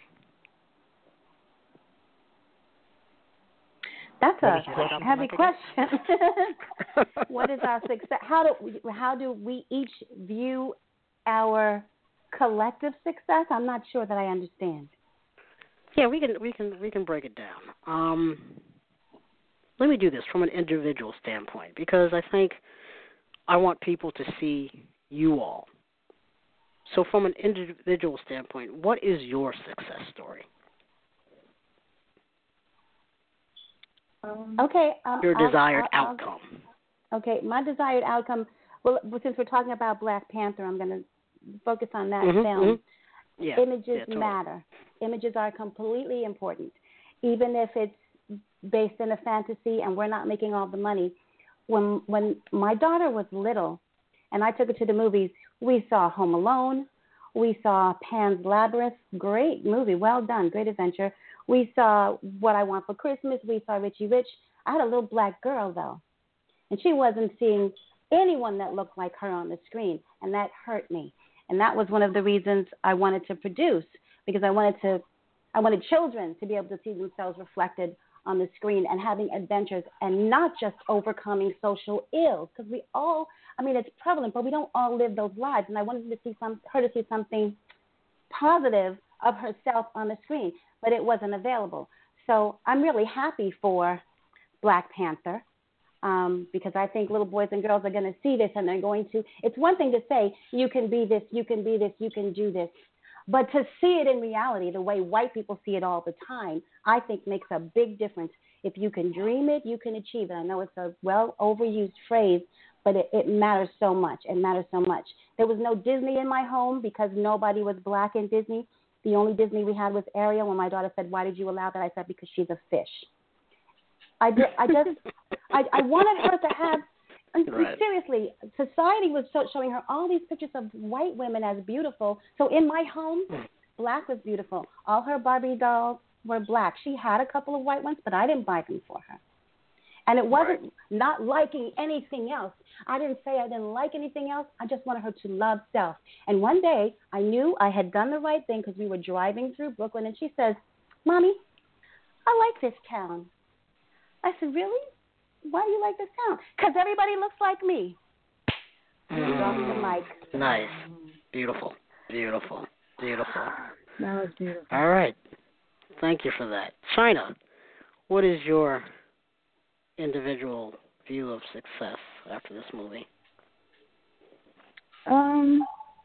That's What a is the question? heavy question. What is our success? How do we, how do we each view our collective success? I'm not sure that I understand. Yeah, we can we can we can break it down. Um, let me do this from an individual standpoint because I think I want people to see you all. So from an individual standpoint, what is your success story? Um, okay. Um, your desired I'll, I'll, outcome. Okay, my desired outcome. Well, since we're talking about Black Panther, I'm going to focus on that mm-hmm, film. Mm-hmm. Yeah, Images yeah, totally. matter. Images are completely important, even if it's based in a fantasy and we're not making all the money. When when my daughter was little, and I took her to the movies, we saw Home Alone, we saw Pan's Labyrinth, great movie, well done, great adventure. We saw What I Want for Christmas, we saw Richie Rich. I had a little black girl though, and she wasn't seeing anyone that looked like her on the screen, and that hurt me. And that was one of the reasons I wanted to produce, because I wanted to, I wanted children to be able to see themselves reflected on the screen and having adventures and not just overcoming social ills, because we all, I mean, it's prevalent, but we don't all live those lives. And I wanted to see some, her to see something positive of herself on the screen, but it wasn't available. So I'm really happy for Black Panther. Um, because I think little boys and girls are going to see this and they're going to, it's one thing to say, you can be this, you can be this, you can do this. But to see it in reality, the way white people see it all the time, I think makes a big difference. If you can dream it, you can achieve it. I know it's a well overused phrase, but it, it matters so much. It matters so much. There was no Disney in my home because nobody was black in Disney. The only Disney we had was Ariel. When my daughter said, "Why did you allow that?" I said, "Because she's a fish." I, did, I just, I, I wanted her to have, and right. seriously, society was so, showing her all these pictures of white women as beautiful. So in my home, black was beautiful. All her Barbie dolls were black. She had a couple of white ones, but I didn't buy them for her. And it wasn't right. not liking anything else. I didn't say I didn't like anything else. I just wanted her to love self. And one day, I knew I had done the right thing because we were driving through Brooklyn, and she says, "Mommy, I like this town." I said, "Really? Why do you like this town?" "Because everybody looks like me." Mm. Drop the mic. Nice. Beautiful. Beautiful. Beautiful. That was beautiful. All right. Thank you for that. China, what is your individual view of success after this movie? Um.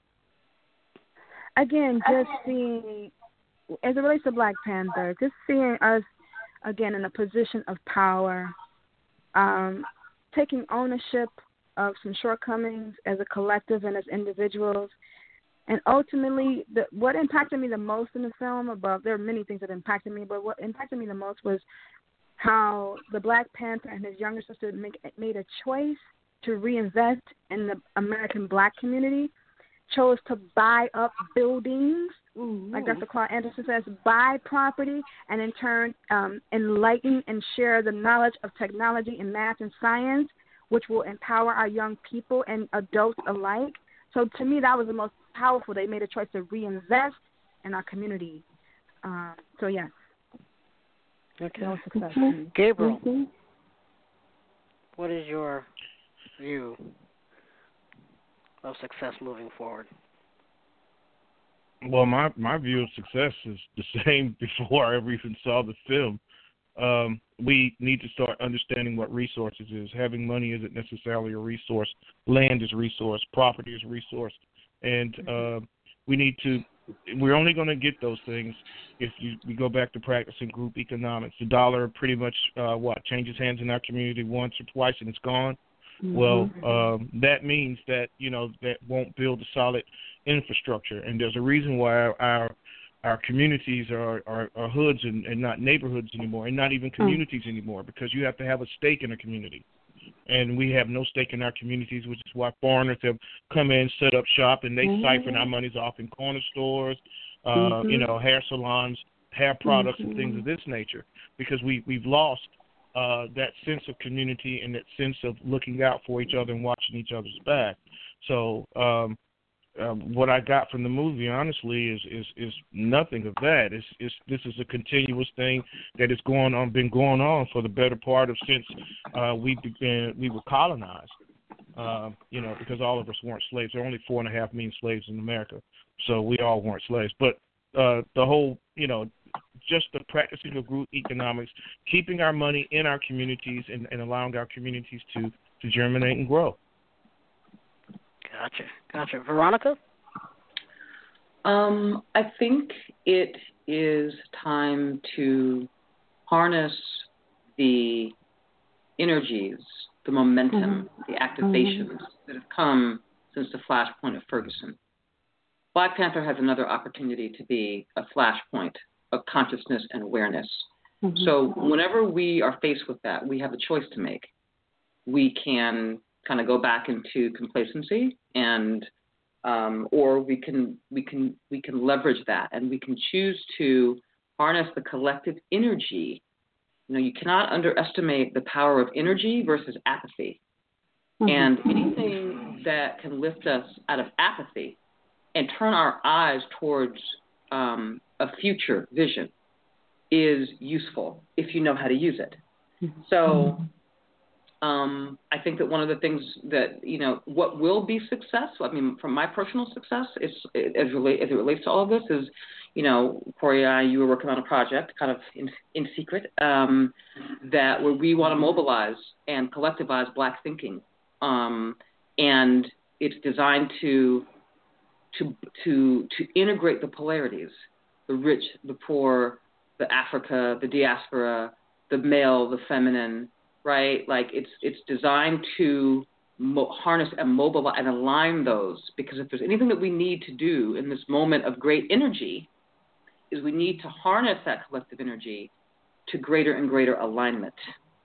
Again, just seeing, as it relates to Black Panther, just seeing us, again, in a position of power, um, taking ownership of some shortcomings as a collective and as individuals. And ultimately, the, what impacted me the most in the film, above, there are many things that impacted me, but what impacted me the most was how the Black Panther and his younger sister make, made a choice to reinvest in the American black community, chose to buy up buildings, mm-hmm. like Doctor Claude Anderson says, buy property, and in turn um, enlighten and share the knowledge of technology and math and science, which will empower our young people and adults alike. So to me, that was the most powerful. They made a choice to reinvest in our community. Um, so, yes. Okay. Mm-hmm. Gabriel, mm-hmm. what is your view of success moving forward? Well, my, my view of success is the same before I ever even saw the film. Um, we need to start understanding what resources is. Having money isn't necessarily a resource. Land is a resource. Property is a resource. And uh, we need to, we're only going to get those things if you, we go back to practicing group economics. The dollar pretty much, uh, what, changes hands in our community once or twice and it's gone. Mm-hmm. Well, um, that means that, you know, that won't build a solid infrastructure. And there's a reason why our our, our communities are, are, are hoods and, and not neighborhoods anymore, and not even communities mm. anymore, because you have to have a stake in a community. And we have no stake in our communities, which is why foreigners have come in, set up shop, and they mm-hmm. siphon our monies off in corner stores, uh, mm-hmm. you know, hair salons, hair products, mm-hmm. and things of this nature, because we, we've lost Uh, that sense of community and that sense of looking out for each other and watching each other's back. So um, um, what I got from the movie, honestly, is is, is nothing of that. It's, it's this is a continuous thing that is going on, been going on for the better part of since uh, we began, we were colonized. Uh, you know, because all of us weren't slaves. There are only four and a half million slaves in America, so we all weren't slaves. But uh, the whole, you know, just the practicing of group economics, keeping our money in our communities and, and allowing our communities to, to germinate and grow. Gotcha, gotcha. Veronica? Um, I think it is time to harness the energies, the momentum, mm-hmm. the activations mm-hmm. that have come since the flashpoint of Ferguson. Black Panther has another opportunity to be a flashpoint of consciousness and awareness. Mm-hmm. So whenever we are faced with that, we have a choice to make. We can kind of go back into complacency, and um, or we can we can we can leverage that, and we can choose to harness the collective energy. You know, you cannot underestimate the power of energy versus apathy. Mm-hmm. And anything that can lift us out of apathy and turn our eyes towards um, a future vision is useful if you know how to use it. Mm-hmm. So um, I think that one of the things that, you know, what will be success, I mean, from my personal success, is, as, relate, as it relates to all of this is, you know, Corey and I, you were working on a project kind of in, in secret um, that where we want to mobilize and collectivize Black thinking. Um, and it's designed to, to, to, to integrate the polarities, the rich, the poor, the Africa, the diaspora, the male, the feminine, right? Like it's, it's designed to mo- harness and mobilize and align those, because if there's anything that we need to do in this moment of great energy, is we need to harness that collective energy to greater and greater alignment.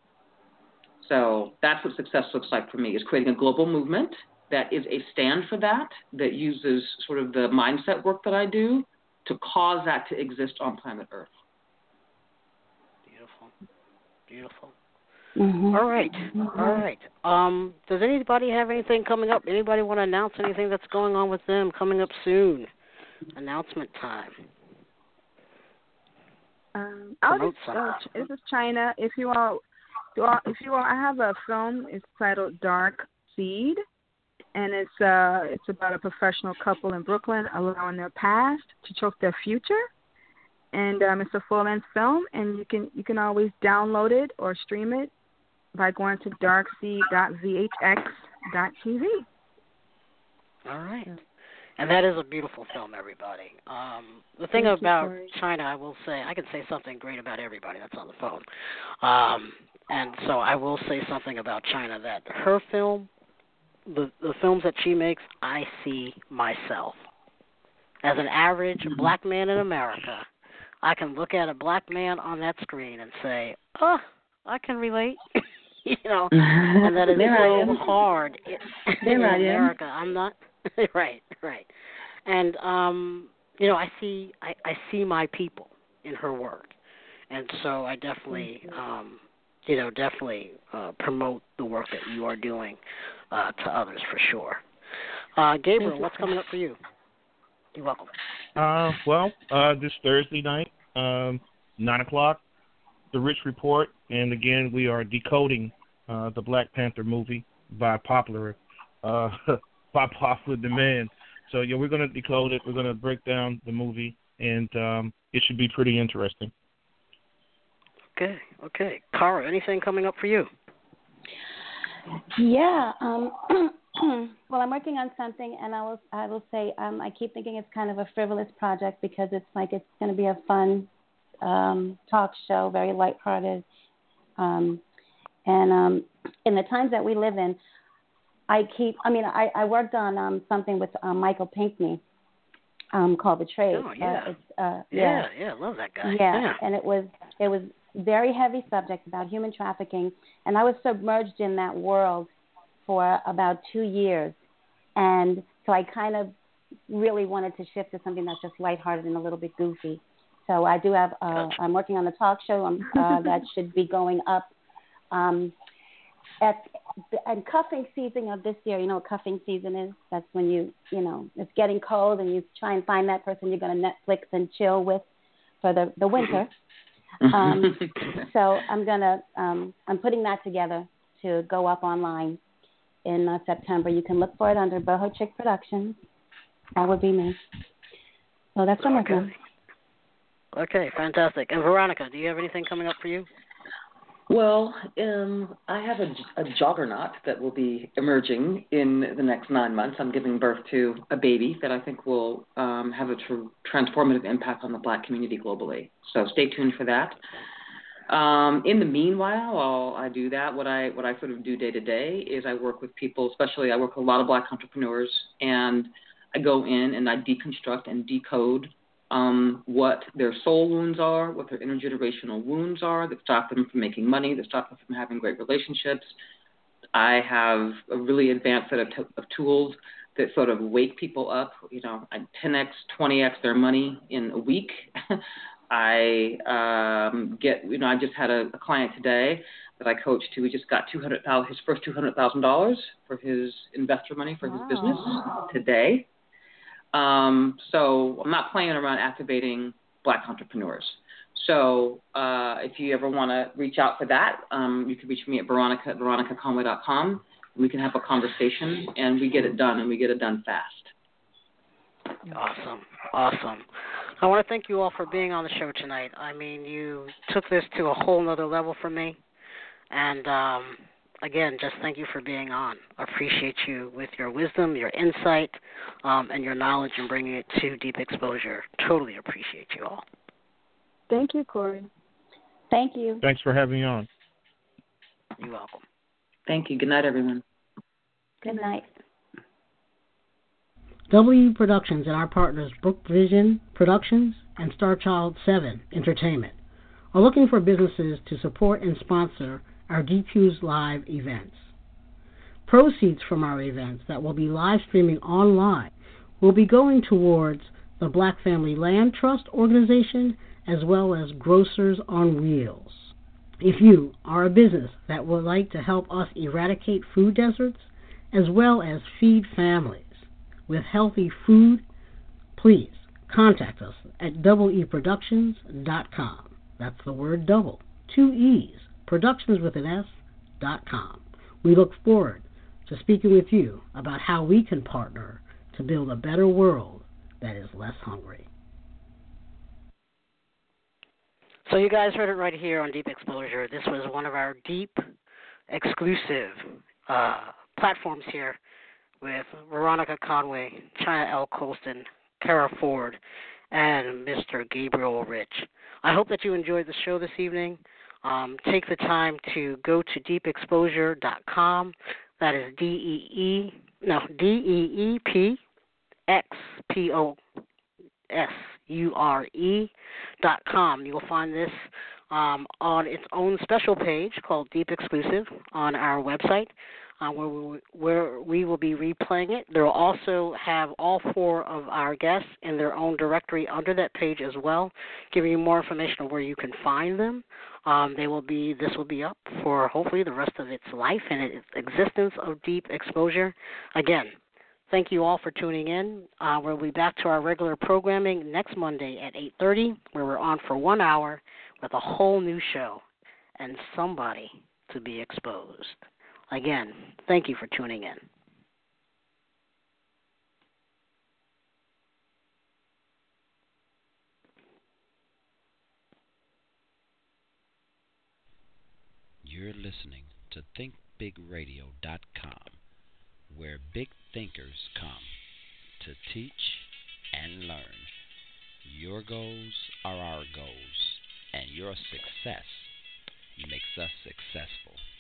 So that's what success looks like for me, is creating a global movement that is a stand for that, that uses sort of the mindset work that I do to cause that to exist on planet Earth. Beautiful. Beautiful. Mm-hmm. All right. All right. Um, does anybody have anything coming up? Anybody want to announce anything that's going on with them coming up soon? Announcement time. Um, I'll just, uh, this is China. If you all, if you all, I have a film. It's titled Dark Seed, and it's uh, it's about a professional couple in Brooklyn allowing their past to choke their future. And um, it's a full-length film, and you can you can always download it or stream it by going to dark seed dot v h x dot t v. All right. And that is a beautiful film, everybody. Um, the thing Thank about you, China, I will say, I can say something great about everybody that's on the phone. Um, and so I will say something about China, that her film, the, the films that she makes, I see myself. As an average black man in America, I can look at a black man on that screen and say, oh, I can relate. you know, and that is so hard in, in America. I'm not. right, right. And, um, you know, I see I, I see my people in her work. And so I definitely, um, you know, definitely uh, promote the work that you are doing uh, to others for sure. Uh, Gabriel, what's coming up for you? You're welcome. Uh, well, uh, this Thursday night, um, nine o'clock, The Rich Report. And, again, we are decoding uh, the Black Panther movie by popular uh by popular demand. So, yeah, we're going to decode it. We're going to break down the movie, and um, it should be pretty interesting. Okay, okay. Cara, anything coming up for you? Yeah. Um, well, I'm working on something, and I will I will say um, I keep thinking it's kind of a frivolous project because it's like it's going to be a fun um, talk show, very lighthearted. Um, and um, in the times that we live in, I keep, I mean, I, I worked on um, something with um, Michael Pinckney um, called The Trade. Oh, yeah. Uh, it's, uh, yeah. Yeah, yeah, love that guy. Yeah. yeah, and it was, it was very heavy subject about human trafficking, and I was submerged in that world for about two years. And so I kind of really wanted to shift to something that's just lighthearted and a little bit goofy. So I do have, uh, gotcha. I'm working on a talk show um, uh, that should be going up um, at and cuffing season of this year, you know what cuffing season is? That's when you, you know, it's getting cold and you try and find that person you're going to Netflix and chill with for the, the winter. Um, so I'm going to, um, I'm putting that together to go up online in uh, September. You can look for it under Boho Chick Productions. That would be me. So that's what I'm working on. Okay, fantastic. And Veronica, do you have anything coming up for you? Well, um, I have a, a juggernaut that will be emerging in the next nine months. I'm giving birth to a baby that I think will um, have a tr- transformative impact on the Black community globally. So stay tuned for that. Um, in the meanwhile, while I do that, what I what I sort of do day to day is I work with people, especially I work with a lot of Black entrepreneurs, and I go in and I deconstruct and decode Um, what their soul wounds are, what their intergenerational wounds are that stop them from making money, that stop them from having great relationships. I have a really advanced set of, t- of tools that sort of wake people up, you know, I ten x, twenty x their money in a week. I um, get, you know, I just had a, a client today that I coached who just got two hundred thousand dollars, his first two hundred thousand dollars for his investor money for wow. his business today. Um, so I'm not playing around activating Black entrepreneurs. So uh, if you ever want to reach out for that, um, you can reach me at Veronica at veronica conway dot com. We can have a conversation, and we get it done, and we get it done fast. Awesome. Awesome. I want to thank you all for being on the show tonight. I mean, you took this to a whole nother level for me, and um, again, just thank you for being on. I appreciate you with your wisdom, your insight, um, and your knowledge and bringing it to Deep Exposure. Totally appreciate you all. Thank you, Corey. Thank you. Thanks for having me on. You're welcome. Thank you. Good night, everyone. Good night. W Productions and our partners Brook Vision Productions and Starchild seven Entertainment are looking for businesses to support and sponsor our D Q's live events. Proceeds from our events that will be live streaming online will be going towards the Black Family Land Trust organization as well as Grocers on Wheels. If you are a business that would like to help us eradicate food deserts as well as feed families with healthy food, please contact us at double e productions dot com. That's the word double, two E's, productions with an S, dot com. We look forward to speaking with you about how we can partner to build a better world that is less hungry. So you guys heard it right here on Deep Exposure. This was one of our deep, exclusive uh, platforms here with Veronica Conway, China L. Colston, Kara Ford, and Mister Gabriel Rich. I hope that you enjoyed the show this evening. Um, take the time to go to deep exposure dot com. That is D E E, no, D E E P X P O S U R E dot com. You will find this um, on its own special page called Deep Exclusive on our website, uh, where, we, where we will be replaying it. There will also have all four of our guests in their own directory under that page as well, giving you more information on where you can find them. Um, they will be. This will be up for hopefully the rest of its life and its existence of Deep Exposure. Again, thank you all for tuning in. Uh, we'll be back to our regular programming next Monday at eight thirty, where we're on for one hour with a whole new show and somebody to be exposed. Again, thank you for tuning in. You're listening to think big radio dot com, where big thinkers come to teach and learn. Your goals are our goals, and your success makes us successful.